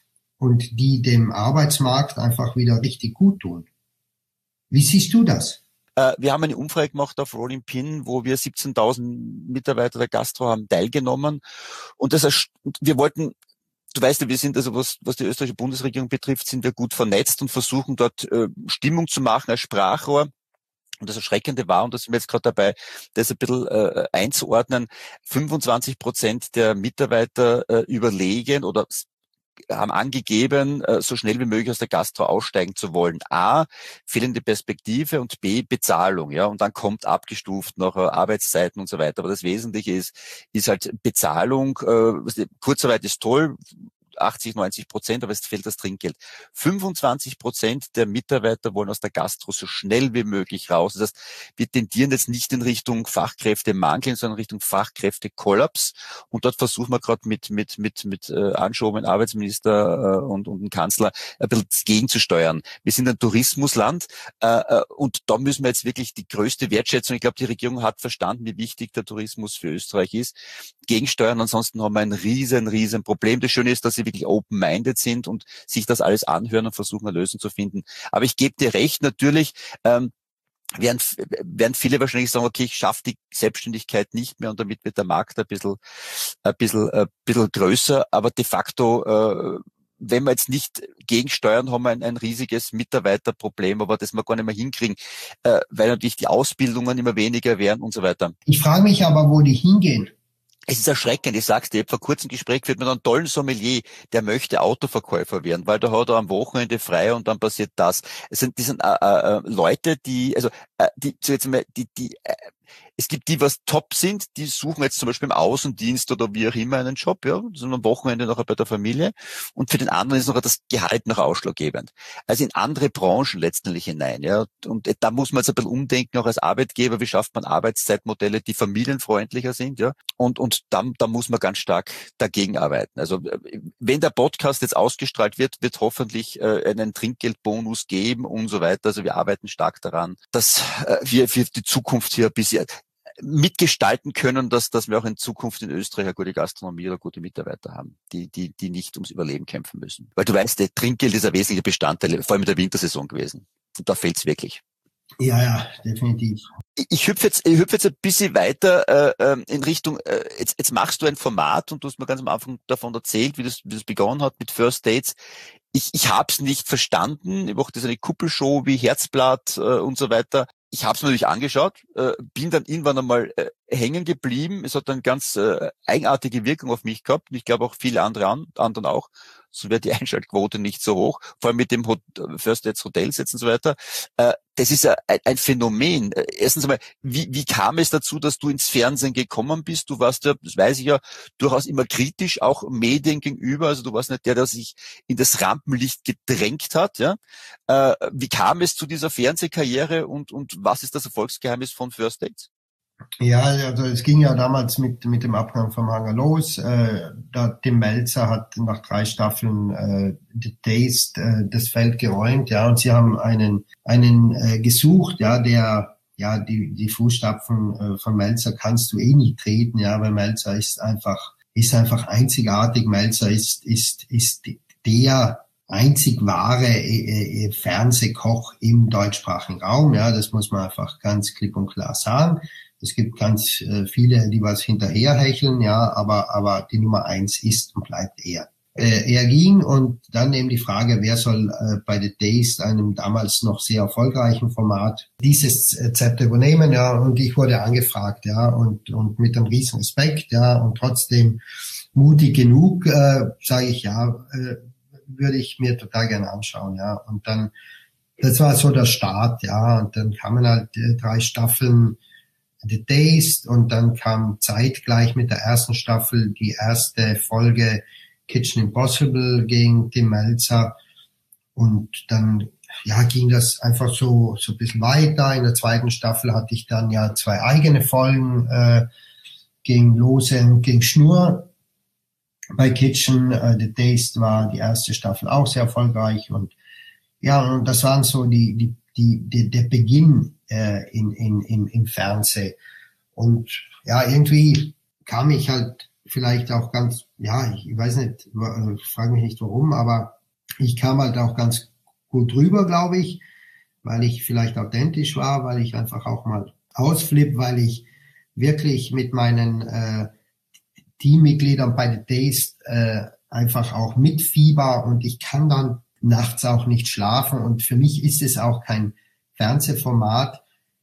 und die dem Arbeitsmarkt einfach wieder richtig gut tun. Wie siehst du das? Wir haben eine Umfrage gemacht auf Rolling Pin, wo wir siebzehntausend Mitarbeiter der Gastro haben teilgenommen. Und das, wir wollten, du weißt ja, wir sind also, was, was die österreichische Bundesregierung betrifft, sind wir gut vernetzt und versuchen dort äh, Stimmung zu machen als Sprachrohr. Und das Erschreckende war, und da sind wir jetzt gerade dabei, das ein bisschen äh, einzuordnen, fünfundzwanzig Prozent der Mitarbeiter äh, überlegen oder haben angegeben, so schnell wie möglich aus der Gastro aussteigen zu wollen. A, fehlende Perspektive und B, Bezahlung, ja, und dann kommt abgestuft noch Arbeitszeiten und so weiter. Aber das Wesentliche ist, ist halt Bezahlung. Äh, Kurzarbeit ist toll, achtzig, neunzig Prozent, aber es fehlt das Trinkgeld. fünfundzwanzig Prozent der Mitarbeiter wollen aus der Gastro so schnell wie möglich raus. Das heißt, wir tendieren jetzt nicht in Richtung Fachkräftemangel, sondern Richtung Fachkräftekollaps. Und dort versuchen wir gerade mit mit mit mit äh, anschobenen Arbeitsminister äh, und und dem Kanzler ein bisschen gegenzusteuern. Wir sind ein Tourismusland äh, und da müssen wir jetzt wirklich die größte Wertschätzung, ich glaube, die Regierung hat verstanden, wie wichtig der Tourismus für Österreich ist, gegensteuern. Ansonsten haben wir ein riesen, riesen Problem. Das Schöne ist, dass sie wirklich open-minded sind und sich das alles anhören und versuchen, eine Lösung zu finden. Aber ich gebe dir recht, natürlich ähm, werden, werden viele wahrscheinlich sagen, okay, ich schaffe die Selbstständigkeit nicht mehr und damit wird der Markt ein bisschen, ein bisschen, ein bisschen größer. Aber de facto, äh, wenn wir jetzt nicht gegensteuern, haben wir ein, ein riesiges Mitarbeiterproblem, aber das wir gar nicht mehr hinkriegen, äh, weil natürlich die Ausbildungen immer weniger werden und so weiter. Ich frage mich aber, wo die hingehen. Es ist erschreckend, ich sag's dir, vor kurzem Gespräch führt mit einem tollen Sommelier, der möchte Autoverkäufer werden, weil da hat er am Wochenende frei und dann passiert das. Es sind, das sind äh, äh, Leute, die, also äh, die, so jetzt mal, die, die, äh, es gibt die, was top sind, die suchen jetzt zum Beispiel im Außendienst oder wie auch immer einen Job, ja, sind am Wochenende noch bei der Familie. Und für den anderen ist noch das Gehalt noch ausschlaggebend. Also in andere Branchen letztendlich hinein, ja. Und da muss man jetzt ein bisschen umdenken, auch als Arbeitgeber, wie schafft man Arbeitszeitmodelle, die familienfreundlicher sind, ja. Und, und da, da muss man ganz stark dagegen arbeiten. Also, wenn der Podcast jetzt ausgestrahlt wird, wird hoffentlich äh, einen Trinkgeldbonus geben und so weiter. Also wir arbeiten stark daran, dass äh, wir für die Zukunft hier ein bisschen mitgestalten können, dass, dass wir auch in Zukunft in Österreich eine gute Gastronomie oder gute Mitarbeiter haben, die, die, die nicht ums Überleben kämpfen müssen. Weil du weißt, der Trinkgeld ist ein wesentlicher Bestandteil, vor allem in der Wintersaison gewesen. Und da fehlt's wirklich. Ja, ja, definitiv. Ich, ich hüpfe jetzt, ich hüpfe jetzt ein bisschen weiter äh, in Richtung, äh, jetzt, jetzt machst du ein Format und du hast mir ganz am Anfang davon erzählt, wie das, wie das begonnen hat mit First Dates. Ich, ich habe es nicht verstanden. Ich mache das eine Kuppelshow wie Herzblatt äh, und so weiter. Ich habe es mir natürlich angeschaut, äh, bin dann irgendwann einmal äh, hängen geblieben. Es hat eine ganz äh, eigenartige Wirkung auf mich gehabt und ich glaube auch viele andere an, anderen auch. So wäre die Einschaltquote nicht so hoch, vor allem mit dem Hot- First Dates Hotelsets und so weiter. Äh, das ist ein, ein Phänomen. Erstens einmal, wie, wie kam es dazu, dass du ins Fernsehen gekommen bist? Du warst ja, das weiß ich ja, durchaus immer kritisch, auch Medien gegenüber. Also du warst nicht der, der sich in das Rampenlicht gedrängt hat. Ja? Äh, wie kam es zu dieser Fernsehkarriere und, und was ist das Erfolgsgeheimnis von First Dates? Ja, also es ging ja damals mit mit dem Abgang vom Hanger los. Äh, da Tim Melzer hat nach drei Staffeln äh, The Taste äh, das Feld geräumt, ja, und sie haben einen einen äh, gesucht, ja, der ja, die, die Fußstapfen äh, von Meltzer kannst du eh nicht treten, ja, weil Meltzer ist einfach, ist einfach einzigartig. Meltzer ist, ist, ist der einzig wahre äh, Fernsehkoch im deutschsprachigen Raum, ja, das muss man einfach ganz klipp und klar sagen. Es gibt ganz äh, viele, die was hinterherhecheln, ja, aber, aber die Nummer eins ist und bleibt er. Äh, er ging und dann eben die Frage, wer soll äh, bei The Taste, einem damals noch sehr erfolgreichen Format, dieses äh, Zepter übernehmen, ja, und ich wurde angefragt, ja, und, und mit einem riesen Respekt, ja, und trotzdem mutig genug, äh, sage ich, ja, äh, würde ich mir total gerne anschauen, ja, und dann, das war so der Start, ja, und dann kamen halt äh, drei Staffeln The Taste und dann kam zeitgleich mit der ersten Staffel die erste Folge Kitchen Impossible gegen Tim Meltzer und dann ja ging das einfach so so ein bisschen weiter. In der zweiten Staffel hatte ich dann ja zwei eigene Folgen äh, gegen Lose und gegen Schnur. Bei Kitchen äh, The Taste war die erste Staffel auch sehr erfolgreich und ja, und das waren so die die die, die der Beginn äh, in in im, im Fernsehen und ja irgendwie kam ich halt vielleicht auch ganz, ja, ich weiß nicht, ich frage mich nicht warum, aber ich kam halt auch ganz gut rüber, glaube ich, weil ich vielleicht authentisch war, weil ich einfach auch mal ausflipp, weil ich wirklich mit meinen äh, Teammitgliedern bei The Taste äh, einfach auch mitfieber und ich kann dann nachts auch nicht schlafen und für mich ist es auch kein Fernsehformat,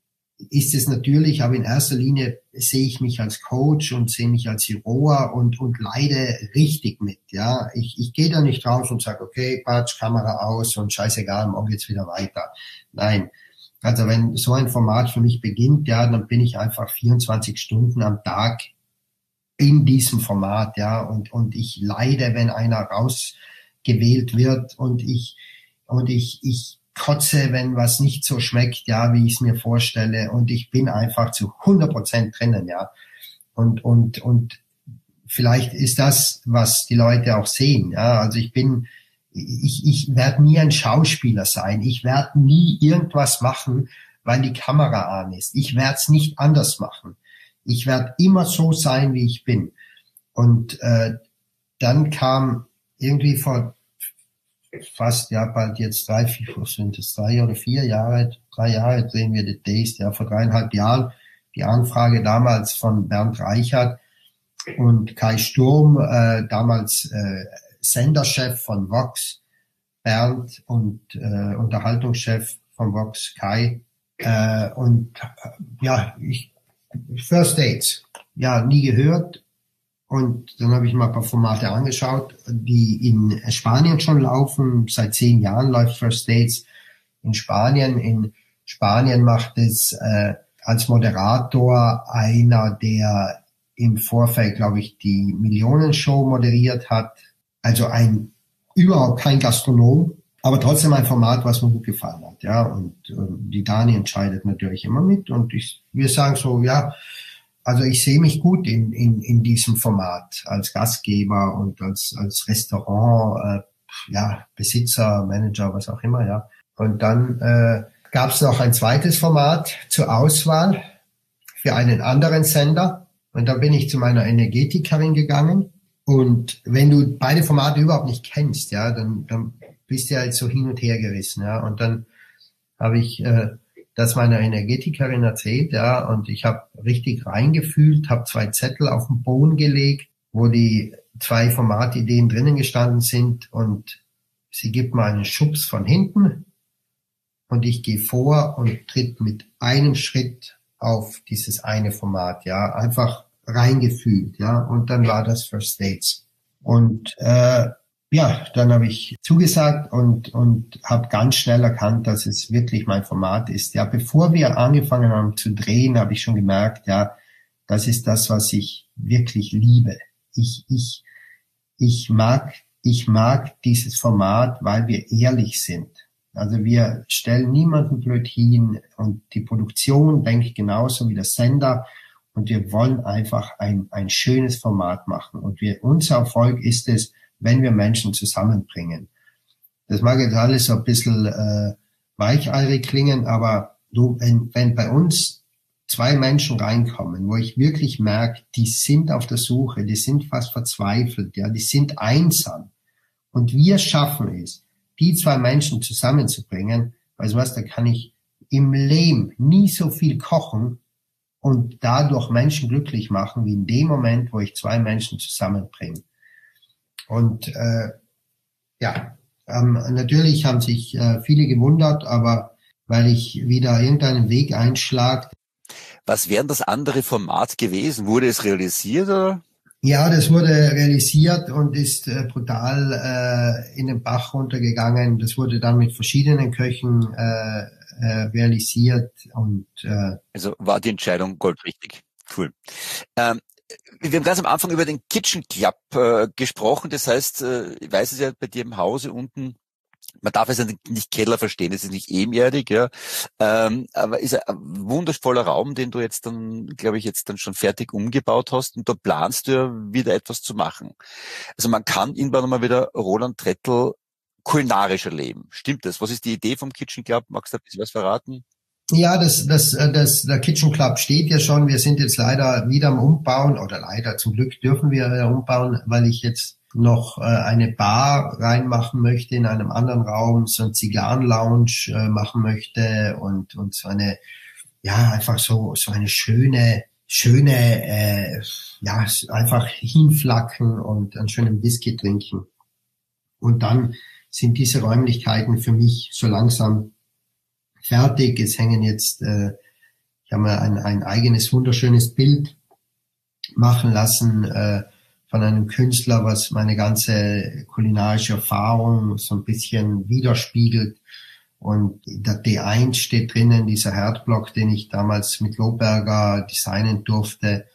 ist es natürlich, aber in erster Linie sehe ich mich als Coach und sehe mich als Heroer und, und leide richtig mit, ja. Ich, ich gehe da nicht raus und sage, okay, Patsch, Kamera aus und scheißegal, morgen geht's wieder weiter. Nein. Also wenn so ein Format für mich beginnt, ja, dann bin ich einfach vierundzwanzig Stunden am Tag in diesem Format, ja, und, und ich leide, wenn einer rausgewählt wird und ich, und ich, ich, kotze, wenn was nicht so schmeckt, ja, wie ich es mir vorstelle und ich bin einfach zu hundert Prozent drinnen, ja. Und, und, und vielleicht ist das, was die Leute auch sehen, ja. Also ich bin, ich, ich werde nie ein Schauspieler sein. Ich werde nie irgendwas machen, weil die Kamera an ist. Ich werde es nicht anders machen. Ich werde immer so sein, wie ich bin. Und äh, dann kam irgendwie vor fast, ja, bald jetzt drei, vier, sind es drei oder vier Jahre, drei Jahre drehen wir The Taste, ja, vor dreieinhalb Jahren, die Anfrage damals von Bernd Reichert und Kai Sturm, äh, damals äh, Senderchef von Vox, Bernd und äh, Unterhaltungschef von Vox, Kai, äh, und äh, ja, ich, First Dates, ja, nie gehört. Und dann habe ich mal ein paar Formate angeschaut, die in Spanien schon laufen. Seit zehn Jahren läuft First Dates in Spanien. In Spanien macht es äh, als Moderator einer, der im Vorfeld, glaube ich, die Millionenshow moderiert hat. Also ein überhaupt kein Gastronom, aber trotzdem ein Format, was mir gut gefallen hat. Ja, und äh, die Dani entscheidet natürlich immer mit. Und ich, wir sagen so, ja, also ich sehe mich gut in, in, in diesem Format als Gastgeber und als, als Restaurant, äh, ja, Besitzer, Manager, was auch immer, ja. Und dann äh, gab es noch ein zweites Format zur Auswahl für einen anderen Sender. Und dann bin ich zu meiner Energetikerin gegangen. Und wenn du beide Formate überhaupt nicht kennst, ja, dann, dann bist du ja jetzt so hin und her gerissen, ja. Und dann habe ich äh, das meiner Energetikerin erzählt, ja, und ich habe richtig reingefühlt, habe zwei Zettel auf den Boden gelegt, wo die zwei Formatideen drinnen gestanden sind und sie gibt mir einen Schubs von hinten und ich gehe vor und tritt mit einem Schritt auf dieses eine Format, ja, einfach reingefühlt, ja, und dann war das First Dates. Und äh, ja, dann habe ich zugesagt und und habe ganz schnell erkannt, dass es wirklich mein Format ist. Ja, bevor wir angefangen haben zu drehen, habe ich schon gemerkt, ja, das ist das, was ich wirklich liebe. Ich ich ich mag ich mag dieses Format, weil wir ehrlich sind. Also wir stellen niemanden blöd hin und die Produktion denkt genauso wie der Sender und wir wollen einfach ein ein schönes Format machen und wir unser Erfolg ist es, wenn wir Menschen zusammenbringen. Das mag jetzt alles so ein bisschen äh, weicheirig klingen, aber du, wenn, wenn bei uns zwei Menschen reinkommen, wo ich wirklich merke, die sind auf der Suche, die sind fast verzweifelt, ja, die sind einsam. Und wir schaffen es, die zwei Menschen zusammenzubringen, weißt du was, da kann ich im Leben nie so viel kochen und dadurch Menschen glücklich machen, wie in dem Moment, wo ich zwei Menschen zusammenbringe. Und äh, ja, ähm, natürlich haben sich äh, viele gewundert, aber weil ich wieder irgendeinen Weg einschlage. Was wäre das andere Format gewesen? Wurde es realisiert oder? Ja, das wurde realisiert und ist äh, brutal äh, in den Bach runtergegangen. Das wurde dann mit verschiedenen Köchen äh, äh, realisiert und äh, also war die Entscheidung goldrichtig. Cool. Ähm, wir haben ganz am Anfang über den Kitchen Club äh, gesprochen. Das heißt, äh, ich weiß es ja bei dir im Hause unten. Man darf es ja nicht Keller verstehen, es ist nicht ebenerdig, ja, ähm, aber ist ein wundervoller Raum, den du jetzt dann, glaube ich, jetzt dann schon fertig umgebaut hast und da planst du ja wieder etwas zu machen. Also man kann irgendwann mal wieder Roland Trettl kulinarisch erleben. Stimmt das? Was ist die Idee vom Kitchen Club? Magst du ein bisschen was verraten? Ja, das, das, das, der Kitchen Club steht ja schon. Wir sind jetzt leider wieder am Umbauen oder leider zum Glück dürfen wir wieder umbauen, weil ich jetzt noch äh, eine Bar reinmachen möchte in einem anderen Raum, so ein Zigarren-Lounge äh, machen möchte und und so eine, ja, einfach so so eine schöne, schöne, äh, ja, einfach hinflacken und einen schönen Whisky trinken. Und dann sind diese Räumlichkeiten für mich so langsam fertig. Es hängen jetzt, äh, ich habe mir ein, ein eigenes wunderschönes Bild machen lassen, äh, von einem Künstler, was meine ganze kulinarische Erfahrung so ein bisschen widerspiegelt. Und der D eins steht drinnen, dieser Herdblock, den ich damals mit Lohberger designen durfte.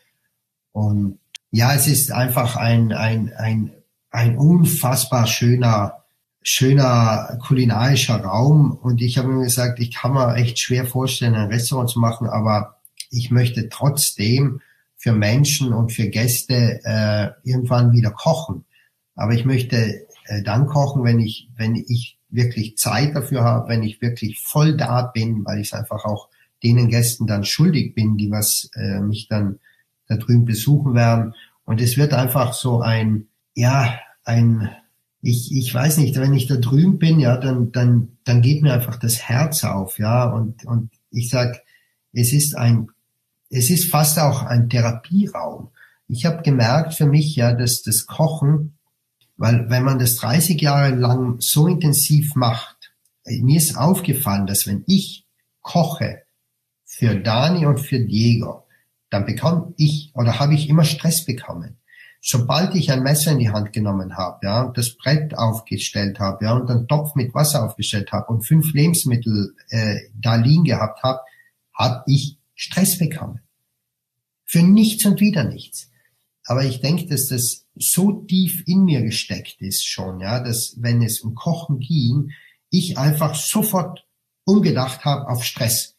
Und ja, es ist einfach ein, ein, ein, ein unfassbar schöner, schöner kulinarischer Raum. Und ich habe mir gesagt, ich kann mir echt schwer vorstellen, ein Restaurant zu machen, aber ich möchte trotzdem für Menschen und für Gäste äh, irgendwann wieder kochen. Aber ich möchte äh, dann kochen, wenn ich wenn ich wirklich Zeit dafür habe, wenn ich wirklich voll da bin, weil ich es einfach auch denen Gästen dann schuldig bin, die was äh, mich dann da drüben besuchen werden. Und es wird einfach so ein, ja, ein, ich ich weiß nicht, wenn ich da drüben bin, ja, dann dann dann geht mir einfach das Herz auf, ja. Und und ich sag, es ist ein Es ist fast auch ein Therapieraum. Ich habe gemerkt für mich ja, dass das Kochen, weil wenn man das dreißig Jahre lang so intensiv macht, mir ist aufgefallen, dass wenn ich koche für Dani und für Diego, dann bekomme ich oder habe ich immer Stress bekommen. Sobald ich ein Messer in die Hand genommen habe, ja, und das Brett aufgestellt habe, ja, und einen Topf mit Wasser aufgestellt habe und fünf Lebensmittel äh, da liegen gehabt habe, habe ich Stress bekommen. Für nichts und wieder nichts. Aber ich denke, dass das so tief in mir gesteckt ist schon, ja, dass wenn es um Kochen ging, ich einfach sofort umgedacht habe auf Stress.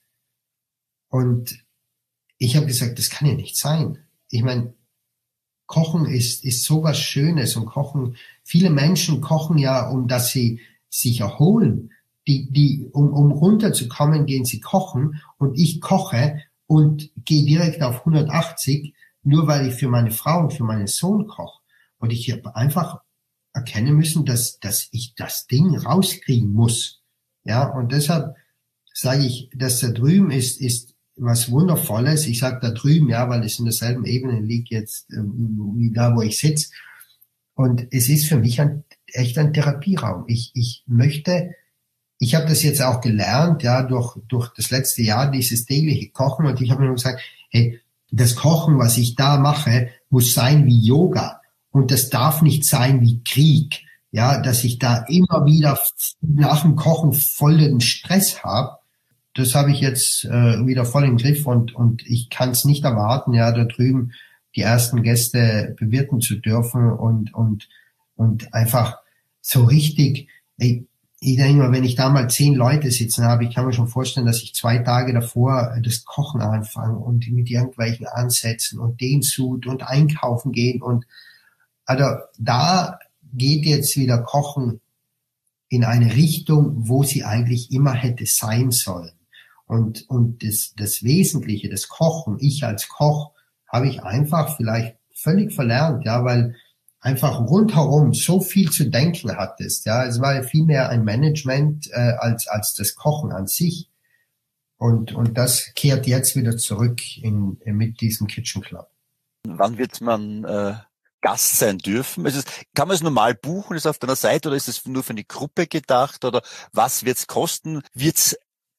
Und ich habe gesagt, das kann ja nicht sein. Ich meine, Kochen ist ist sowas Schönes und Kochen, viele Menschen kochen ja, um dass sie sich erholen. Die die um um runterzukommen, gehen sie kochen und ich koche und gehe direkt auf hundertachtzig, nur weil ich für meine Frau und für meinen Sohn koche. Und ich habe einfach erkennen müssen, dass dass ich das Ding rauskriegen muss. Ja, und deshalb sage ich, dass da drüben ist ist was Wundervolles. Ich sage da drüben, ja, weil es in derselben Ebene liegt jetzt, äh, wie da, wo ich sitze. Und es ist für mich ein, echt ein Therapieraum. Ich ich möchte Ich habe das jetzt auch gelernt, ja, durch durch das letzte Jahr, dieses tägliche Kochen. Und ich habe mir gesagt, hey, das Kochen, was ich da mache, muss sein wie Yoga. Und das darf nicht sein wie Krieg. Ja, dass ich da immer wieder nach dem Kochen voll den Stress habe. Das habe ich jetzt äh, wieder voll im Griff. Und und ich kann es nicht erwarten, ja, da drüben die ersten Gäste bewirten zu dürfen. Und und und einfach so richtig, ey, ich denke mal, wenn ich da mal zehn Leute sitzen habe, ich kann mir schon vorstellen, dass ich zwei Tage davor das Kochen anfange und mit irgendwelchen Ansätzen und den Sud und einkaufen gehen. Und also da geht jetzt wieder Kochen in eine Richtung, wo sie eigentlich immer hätte sein sollen. Und, und das, das Wesentliche, das Kochen, ich als Koch, habe ich einfach vielleicht völlig verlernt, ja, weil einfach rundherum so viel zu denken hattest, ja. Es war ja viel mehr ein Management äh, als, als das Kochen an sich. Und, und das kehrt jetzt wieder zurück in, in mit diesem Kitchen Club. Wann wird man äh, Gast sein dürfen? Ist es, kann man es normal buchen, ist es auf deiner Seite, oder ist es nur für eine Gruppe gedacht, oder was wird es kosten? Wird es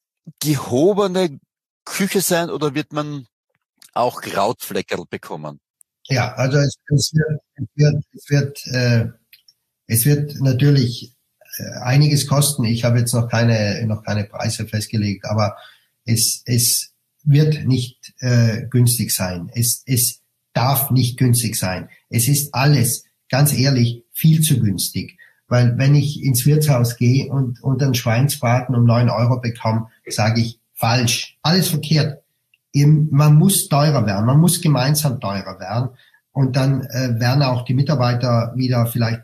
gehobene Küche sein, oder wird man auch Krautfleckerl bekommen? Ja, also es, es wird, es wird, es wird, äh, es wird natürlich äh, einiges kosten. Ich habe jetzt noch keine, noch keine Preise festgelegt, aber es, es wird nicht äh, günstig sein. Es, es darf nicht günstig sein. Es ist alles, ganz ehrlich, viel zu günstig. Weil wenn ich ins Wirtshaus gehe und, und einen Schweinsbraten um neun Euro bekomme, sage ich, falsch. Alles verkehrt. Eben, man muss teurer werden. Man muss gemeinsam teurer werden. Und dann äh, werden auch die Mitarbeiter wieder vielleicht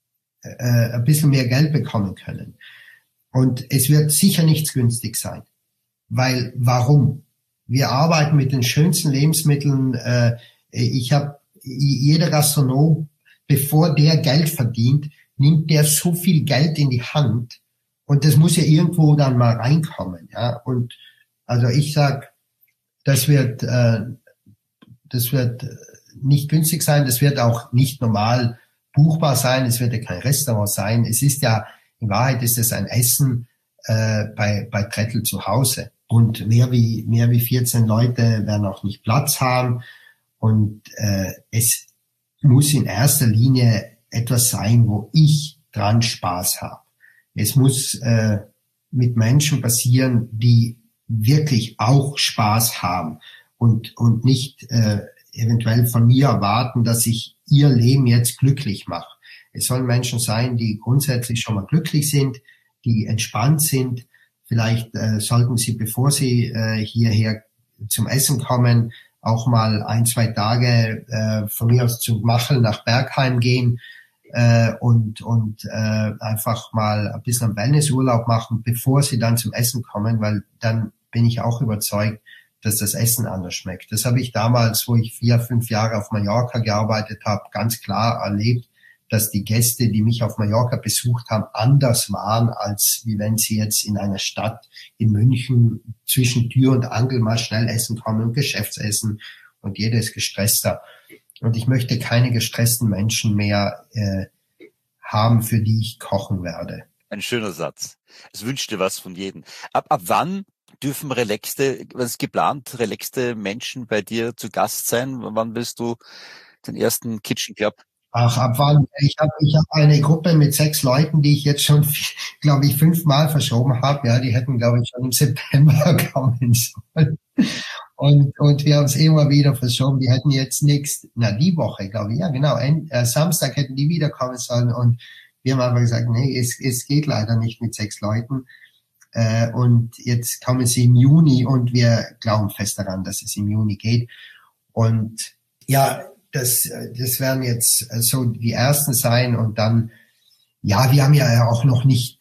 äh, ein bisschen mehr Geld bekommen können. Und es wird sicher nichts günstig sein. Weil, warum? Wir arbeiten mit den schönsten Lebensmitteln. Äh, ich habe, jeder Gastronom, bevor der Geld verdient, nimmt der so viel Geld in die Hand. Und das muss ja irgendwo dann mal reinkommen. Ja. Und also ich sag, das wird, äh, das wird nicht günstig sein. Das wird auch nicht normal buchbar sein. Es wird ja kein Restaurant sein. Es ist ja, in Wahrheit ist es ein Essen äh, bei, bei Trettl zu Hause. Und mehr wie, mehr wie vierzehn Leute werden auch nicht Platz haben. Und äh, es muss in erster Linie etwas sein, wo ich dran Spaß habe. Es muss äh, mit Menschen passieren, die wirklich auch Spaß haben und und nicht äh, eventuell von mir erwarten, dass ich ihr Leben jetzt glücklich mache. Es sollen Menschen sein, die grundsätzlich schon mal glücklich sind, die entspannt sind. Vielleicht äh, sollten sie, bevor sie äh, hierher zum Essen kommen, auch mal ein, zwei Tage äh, von mir aus zum Machel nach Bergheim gehen äh, und und äh, einfach mal ein bisschen Wellnessurlaub machen, bevor sie dann zum Essen kommen, weil dann bin ich auch überzeugt, dass das Essen anders schmeckt. Das habe ich damals, wo ich vier, fünf Jahre auf Mallorca gearbeitet habe, ganz klar erlebt, dass die Gäste, die mich auf Mallorca besucht haben, anders waren, als wie wenn sie jetzt in einer Stadt in München zwischen Tür und Angel mal schnell essen kommen und Geschäftsessen und jeder ist gestresster. Und ich möchte keine gestressten Menschen mehr äh, haben, für die ich kochen werde. Ein schöner Satz. Es wünscht dir was von jedem. Ab, ab wann dürfen relaxte, was ist geplant, relaxte Menschen bei dir zu Gast sein? Wann willst du den ersten Kitchen Club? Ach, ab wann? Ich habe ich hab eine Gruppe mit sechs Leuten, die ich jetzt schon, glaube ich, fünfmal verschoben habe. Ja, die hätten, glaube ich, schon im September kommen sollen. Und, und wir haben es immer wieder verschoben. Die hätten jetzt nächst, na, die Woche, glaube ich, ja, genau, end, äh, Samstag hätten die wieder kommen sollen. Und wir haben einfach gesagt, nee, es, es geht leider nicht mit sechs Leuten. Äh, und jetzt kommen sie im Juni und wir glauben fest daran, dass es im Juni geht. Und ja, das, das werden jetzt so die ersten sein. Und dann, ja, wir haben ja auch noch nicht,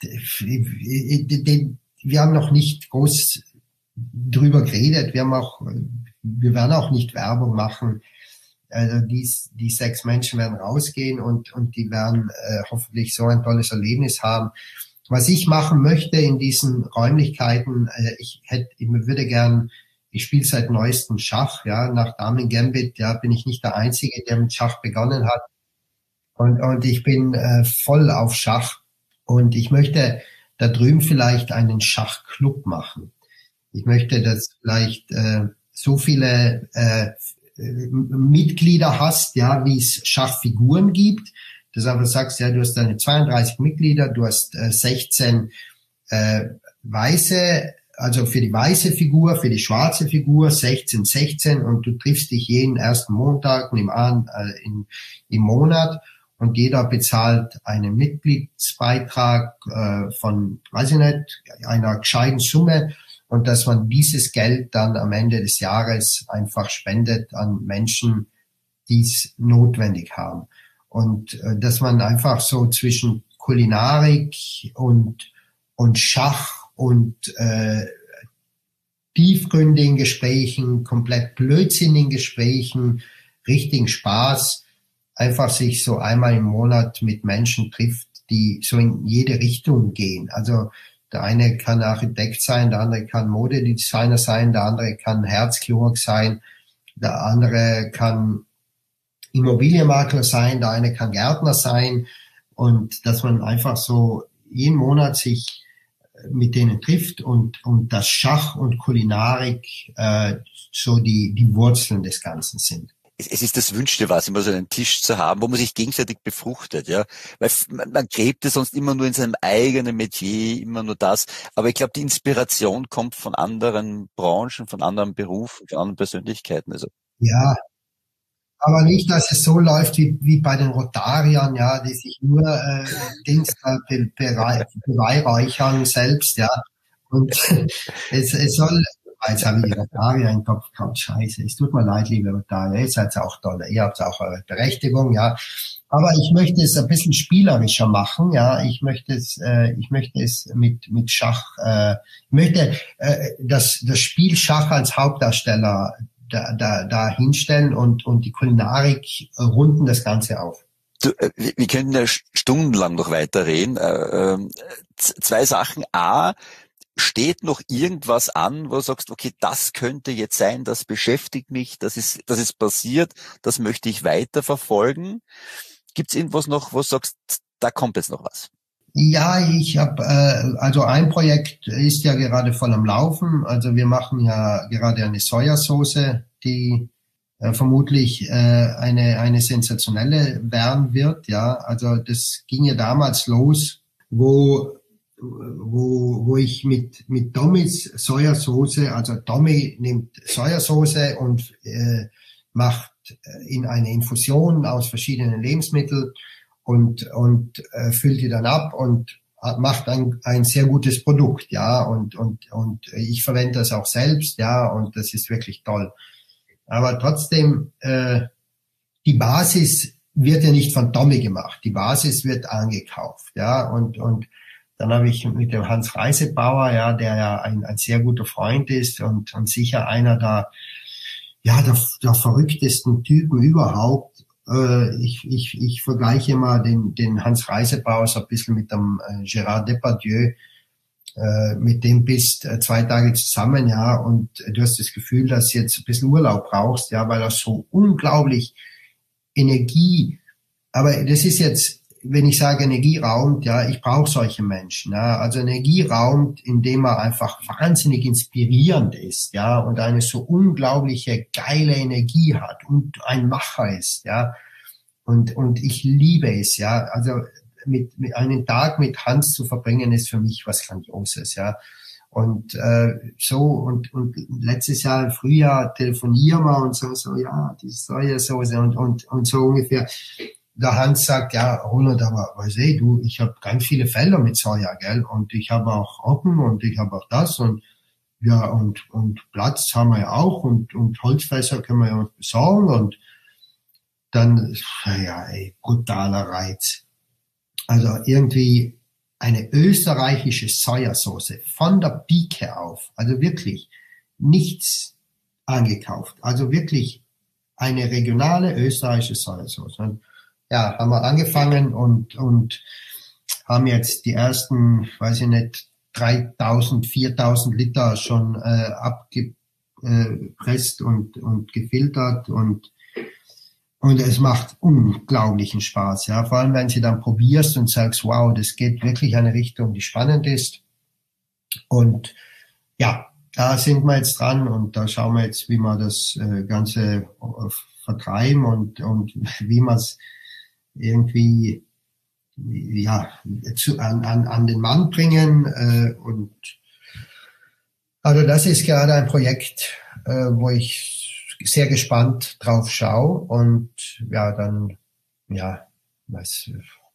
wir haben noch nicht groß drüber geredet. Wir haben auch, wir werden auch nicht Werbung machen. Also die, die sechs Menschen werden rausgehen und, und die werden äh, hoffentlich so ein tolles Erlebnis haben. Was ich machen möchte in diesen Räumlichkeiten, äh, ich hätte, ich würde gern, ich spiele seit neuestem Schach, ja, nach Damen Gambit, ja, bin ich nicht der Einzige, der mit Schach begonnen hat. Und, und ich bin äh, voll auf Schach. Und ich möchte da drüben vielleicht einen Schachclub machen. Ich möchte, dass vielleicht äh, so viele äh, Mitglieder hast, ja, wie es Schachfiguren gibt. Dass du einfach sagst, ja, du hast deine zweiunddreißig Mitglieder, du hast äh, sechzehn äh, weiße, also für die weiße Figur, für die schwarze Figur sechzehn, sechzehn und du triffst dich jeden ersten Montag im, äh, in, im Monat und jeder bezahlt einen Mitgliedsbeitrag äh, von, weiß ich nicht, einer gescheiten Summe und dass man dieses Geld dann am Ende des Jahres einfach spendet an Menschen, die es notwendig haben. Und äh, dass man einfach so zwischen Kulinarik und und Schach und äh, tiefgründigen Gesprächen, komplett blödsinnigen Gesprächen, richtigen Spaß, einfach sich so einmal im Monat mit Menschen trifft, die so in jede Richtung gehen. Also der eine kann Architekt sein, der andere kann Modedesigner sein, der andere kann Herzchirurg sein, der andere kann Immobilienmakler sein, der eine kann Gärtner sein, und dass man einfach so jeden Monat sich mit denen trifft und und das Schach und Kulinarik äh, so die die Wurzeln des Ganzen sind. Es, es ist das Wünschte was, immer so einen Tisch zu haben, wo man sich gegenseitig befruchtet, ja. Weil man, man gräbt es sonst immer nur in seinem eigenen Metier, immer nur das. Aber ich glaube, die Inspiration kommt von anderen Branchen, von anderen Berufen, von anderen Persönlichkeiten. Also Ja, aber nicht, dass es so läuft wie, wie bei den Rotariern, ja, die sich nur äh, Dings äh, be, berei- beweihräuchern selbst, ja. Und es, es soll, jetzt habe ich die Rotarier im Kopf gehabt, scheiße, es tut mir leid, liebe Rotarier, ihr seid auch toll, ihr habt auch eure Berechtigung, ja. Aber ich möchte es ein bisschen spielerischer machen, ja. Ich möchte es, äh, ich möchte es mit mit Schach, äh, ich möchte äh, das das Spiel Schach als Hauptdarsteller da, da, da hinstellen und, und die Kulinarik runden das Ganze auf. Du, äh, wir könnten ja stundenlang noch weiterreden. Äh, äh, zwei Sachen. A, steht noch irgendwas an, wo du sagst, okay, das könnte jetzt sein, das beschäftigt mich, das ist, das ist passiert, das möchte ich weiterverfolgen. Gibt es irgendwas noch, wo du sagst, da kommt jetzt noch was? Ja, ich habe, äh, also ein Projekt ist ja gerade voll am Laufen. Also wir machen ja gerade eine Sojasauce, die äh, vermutlich äh, eine eine sensationelle werden wird. Ja, also das ging ja damals los, wo wo wo ich mit mit Tommys Sojasauce, also Tommy nimmt Sojasauce und äh, macht in eine Infusion aus verschiedenen Lebensmitteln und und äh, füllt die dann ab und macht ein ein sehr gutes Produkt, ja, und und und ich verwende das auch selbst, ja, und das ist wirklich toll. Aber trotzdem, äh, die Basis wird ja nicht von Tommy gemacht, die Basis wird angekauft, ja, und und dann habe ich mit dem Hans Reisebauer, ja, der ja ein ein sehr guter Freund ist und und sicher einer der ja der, der verrücktesten Typen überhaupt. Ich, ich, ich vergleiche mal den, den Hans Reisebauer so ein bisschen mit dem äh, Gérard Depardieu. Äh, mit dem bist äh, zwei Tage zusammen, ja, und du hast das Gefühl, dass du jetzt ein bisschen Urlaub brauchst, ja, weil er so unglaublich Energie, aber das ist jetzt, wenn ich sage Energie raumt, ja, ich brauche solche Menschen, ja, also Energie raumt, indem er einfach wahnsinnig inspirierend ist, ja, und eine so unglaubliche geile Energie hat und ein Macher ist, ja, und und ich liebe es, ja, also mit, mit einen Tag mit Hans zu verbringen ist für mich was Grandioses, ja, und äh, so und und letztes Jahr im Frühjahr telefonieren wir und so so ja, die Sojasauce und und und so ungefähr. Der Hans sagt, ja, Ronald, aber weißt du, du, ich habe ganz viele Felder mit Soja, gell, und ich habe auch Roggen und ich habe auch das und ja, und und Platz haben wir ja auch und und Holzfässer können wir ja uns besorgen und dann, ja, ey, brutaler Reiz. Also irgendwie eine österreichische Sojasauce von der Pike auf, also wirklich nichts angekauft, also wirklich eine regionale österreichische Sojasauce. Und ja, haben wir angefangen und und haben jetzt die ersten, weiß ich nicht, dreitausend, viertausend Liter schon äh, abgepresst und und gefiltert und und es macht unglaublichen Spaß, ja, vor allem wenn sie dann probierst und sagst, wow, das geht wirklich eine Richtung, die spannend ist. Und ja, da sind wir jetzt dran und da schauen wir jetzt, wie wir das äh, Ganze äh, vertreiben und und wie wir es irgendwie ja zu, an, an, an den Mann bringen äh, und also das ist gerade ein Projekt, äh, wo ich sehr gespannt drauf schaue und ja dann ja was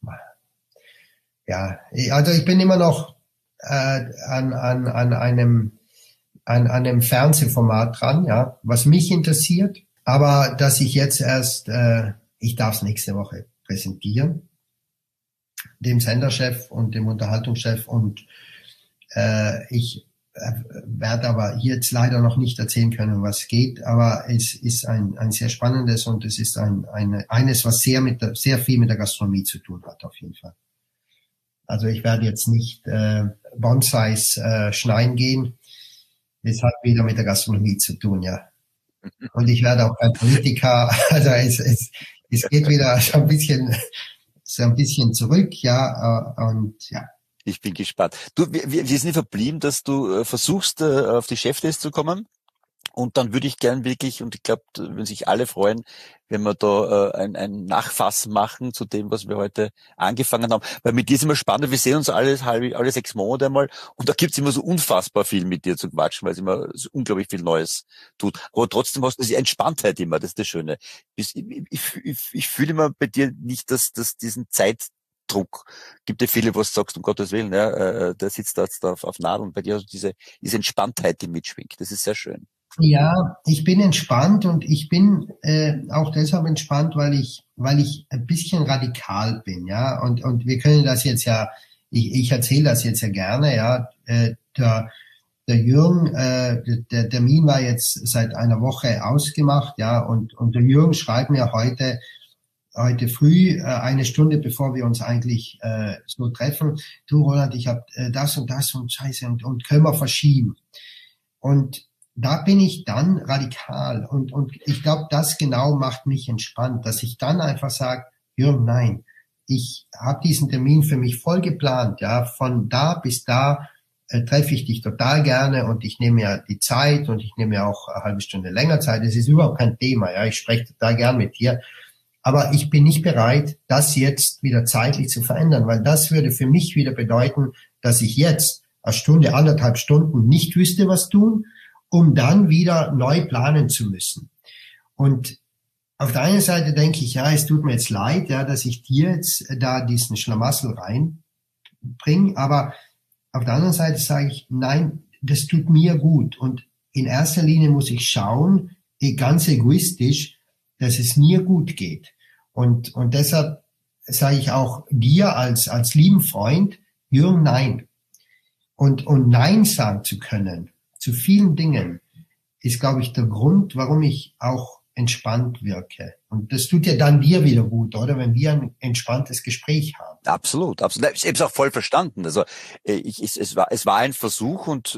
ja also ich bin immer noch äh, an an an einem an, an einem Fernsehformat dran, ja, was mich interessiert, aber dass ich jetzt erst äh, ich darf es nächste Woche präsentieren, dem Senderchef und dem Unterhaltungschef und äh, ich werde aber jetzt leider noch nicht erzählen können, was geht, aber es ist ein, ein sehr spannendes und es ist ein, eine, eines, was sehr mit der, sehr viel mit der Gastronomie zu tun hat, auf jeden Fall. Also ich werde jetzt nicht äh, Bonsais äh, schneiden gehen. Es hat wieder mit der Gastronomie zu tun, ja. Und ich werde auch kein Politiker, also es, es, es geht wieder so ein bisschen, so ein bisschen zurück, ja, und ja. Ich bin gespannt. Du, wir, wir sind verblieben, dass du äh, versuchst, äh, auf die Chefliste zu kommen. Und dann würde ich gern wirklich, und ich glaube, würden sich alle freuen, wenn wir da äh, ein, ein Nachfass machen zu dem, was wir heute angefangen haben. Weil mit dir ist immer spannend, wir sehen uns alle, alle, alle sechs Monate einmal und da gibt's immer so unfassbar viel mit dir zu quatschen, weil es immer so unglaublich viel Neues tut. Aber trotzdem hast du diese Entspanntheit immer, das ist das Schöne. Ich, ich, ich, ich fühle immer bei dir nicht, dass, dass diesen Zeit Druck. Gibt ja viele, was du sagst, um Gottes Willen, ja, äh, der sitzt da jetzt auf, auf Nadeln. Bei dir hast du diese, diese Entspanntheit, die mitschwingt. Das ist sehr schön. Ja, ich bin entspannt und ich bin äh, auch deshalb entspannt, weil ich, weil ich ein bisschen radikal bin, ja. Und und wir können das jetzt ja, ich, ich erzähle das jetzt ja gerne, ja. Äh, der, der Jürgen, äh, der Termin war jetzt seit einer Woche ausgemacht, ja. Und und der Jürgen schreibt mir heute heute früh, äh, eine Stunde bevor wir uns eigentlich äh, so treffen, du Roland, ich habe äh, das und das und Scheiße und, und können wir verschieben. Und da bin ich dann radikal und und ich glaube, das genau macht mich entspannt, dass ich dann einfach sage, Jürgen, nein, ich habe diesen Termin für mich voll geplant, ja, von da bis da äh, treffe ich dich total gerne und ich nehme ja die Zeit und ich nehme ja auch eine halbe Stunde länger Zeit, das ist überhaupt kein Thema, ja, ich spreche total gern mit dir, aber ich bin nicht bereit, das jetzt wieder zeitlich zu verändern, weil das würde für mich wieder bedeuten, dass ich jetzt eine Stunde, anderthalb Stunden nicht wüsste, was tun, um dann wieder neu planen zu müssen. Und auf der einen Seite denke ich, ja, es tut mir jetzt leid, ja, dass ich dir jetzt da diesen Schlamassel reinbringe, aber auf der anderen Seite sage ich, nein, das tut mir gut. Und in erster Linie muss ich schauen, ganz egoistisch, dass es mir gut geht. Und, und deshalb sage ich auch dir als, als lieben Freund, Jürgen, nein. Und, und Nein sagen zu können, zu vielen Dingen, ist, glaube ich, der Grund, warum ich auch entspannt wirke. Und das tut ja dann dir wieder gut, oder? Wenn wir ein entspanntes Gespräch haben. Absolut, absolut. Ich habe es auch voll verstanden. Also ich, ich, es war, es war ein Versuch und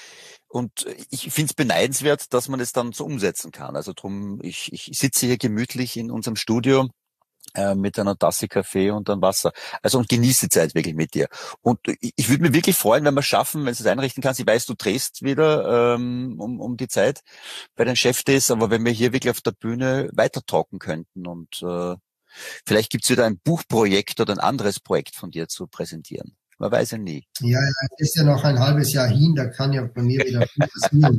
und ich finde es beneidenswert, dass man es dann so umsetzen kann. Also drum, ich, ich sitze hier gemütlich in unserem Studio äh, mit einer Tasse Kaffee und einem Wasser. Also und genieße die Zeit wirklich mit dir. Und ich, ich würde mich wirklich freuen, wenn wir es schaffen, wenn du es einrichten kannst. Ich weiß, du drehst wieder ähm, um, um die Zeit bei den Chefdays, aber wenn wir hier wirklich auf der Bühne weiter talken könnten und äh, vielleicht gibt's wieder ein Buchprojekt oder ein anderes Projekt von dir zu präsentieren. Man weiß ja nie. Ja, ja, es ist ja noch ein halbes Jahr hin, da kann ja bei mir wieder viel passieren.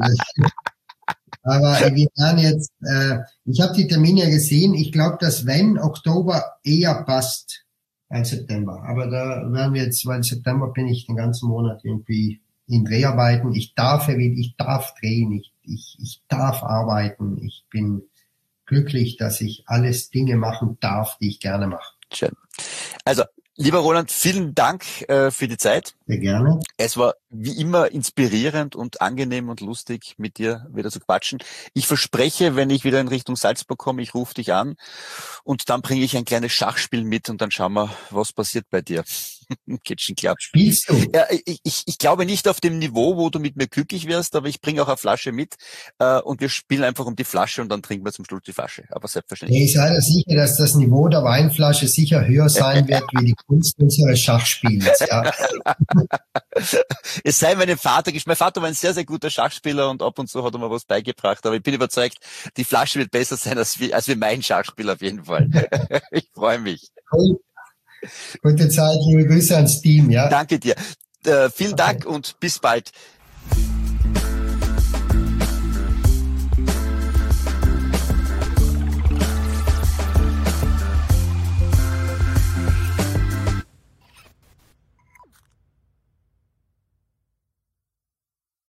Aber wir werden jetzt, äh, ich habe die Termine gesehen, ich glaube, dass wenn Oktober eher passt als September. Aber da werden wir jetzt, weil September bin ich den ganzen Monat irgendwie in Dreharbeiten. Ich darf, ich darf drehen, ich, ich, ich darf arbeiten. Ich bin glücklich, dass ich alles Dinge machen darf, die ich gerne mache. Schön. Also, lieber Roland, vielen Dank äh, für die Zeit. Sehr gerne. Es war wie immer inspirierend und angenehm und lustig, mit dir wieder zu quatschen. Ich verspreche, wenn ich wieder in Richtung Salzburg komme, ich rufe dich an und dann bringe ich ein kleines Schachspiel mit und dann schauen wir, was passiert bei dir. Geht schon klar. Spielst du? Ja, ich, ich, ich glaube nicht auf dem Niveau, wo du mit mir glücklich wirst, aber ich bringe auch eine Flasche mit äh, und wir spielen einfach um die Flasche und dann trinken wir zum Schluss die Flasche. Aber selbstverständlich. Ich sei sicher, dass das Niveau der Weinflasche sicher höher sein wird wie die Kunst unseres Schachspiels. Ja. Es sei meinem Vater, mein Vater war ein sehr, sehr guter Schachspieler und ab und zu hat er mir was beigebracht, aber ich bin überzeugt, die Flasche wird besser sein als wie, als wie mein Schachspiel auf jeden Fall. Ich freue mich. Cool. Gute Zeit, liebe Grüße ans Team, ja. Danke dir. Äh, vielen Dank okay. Und bis bald.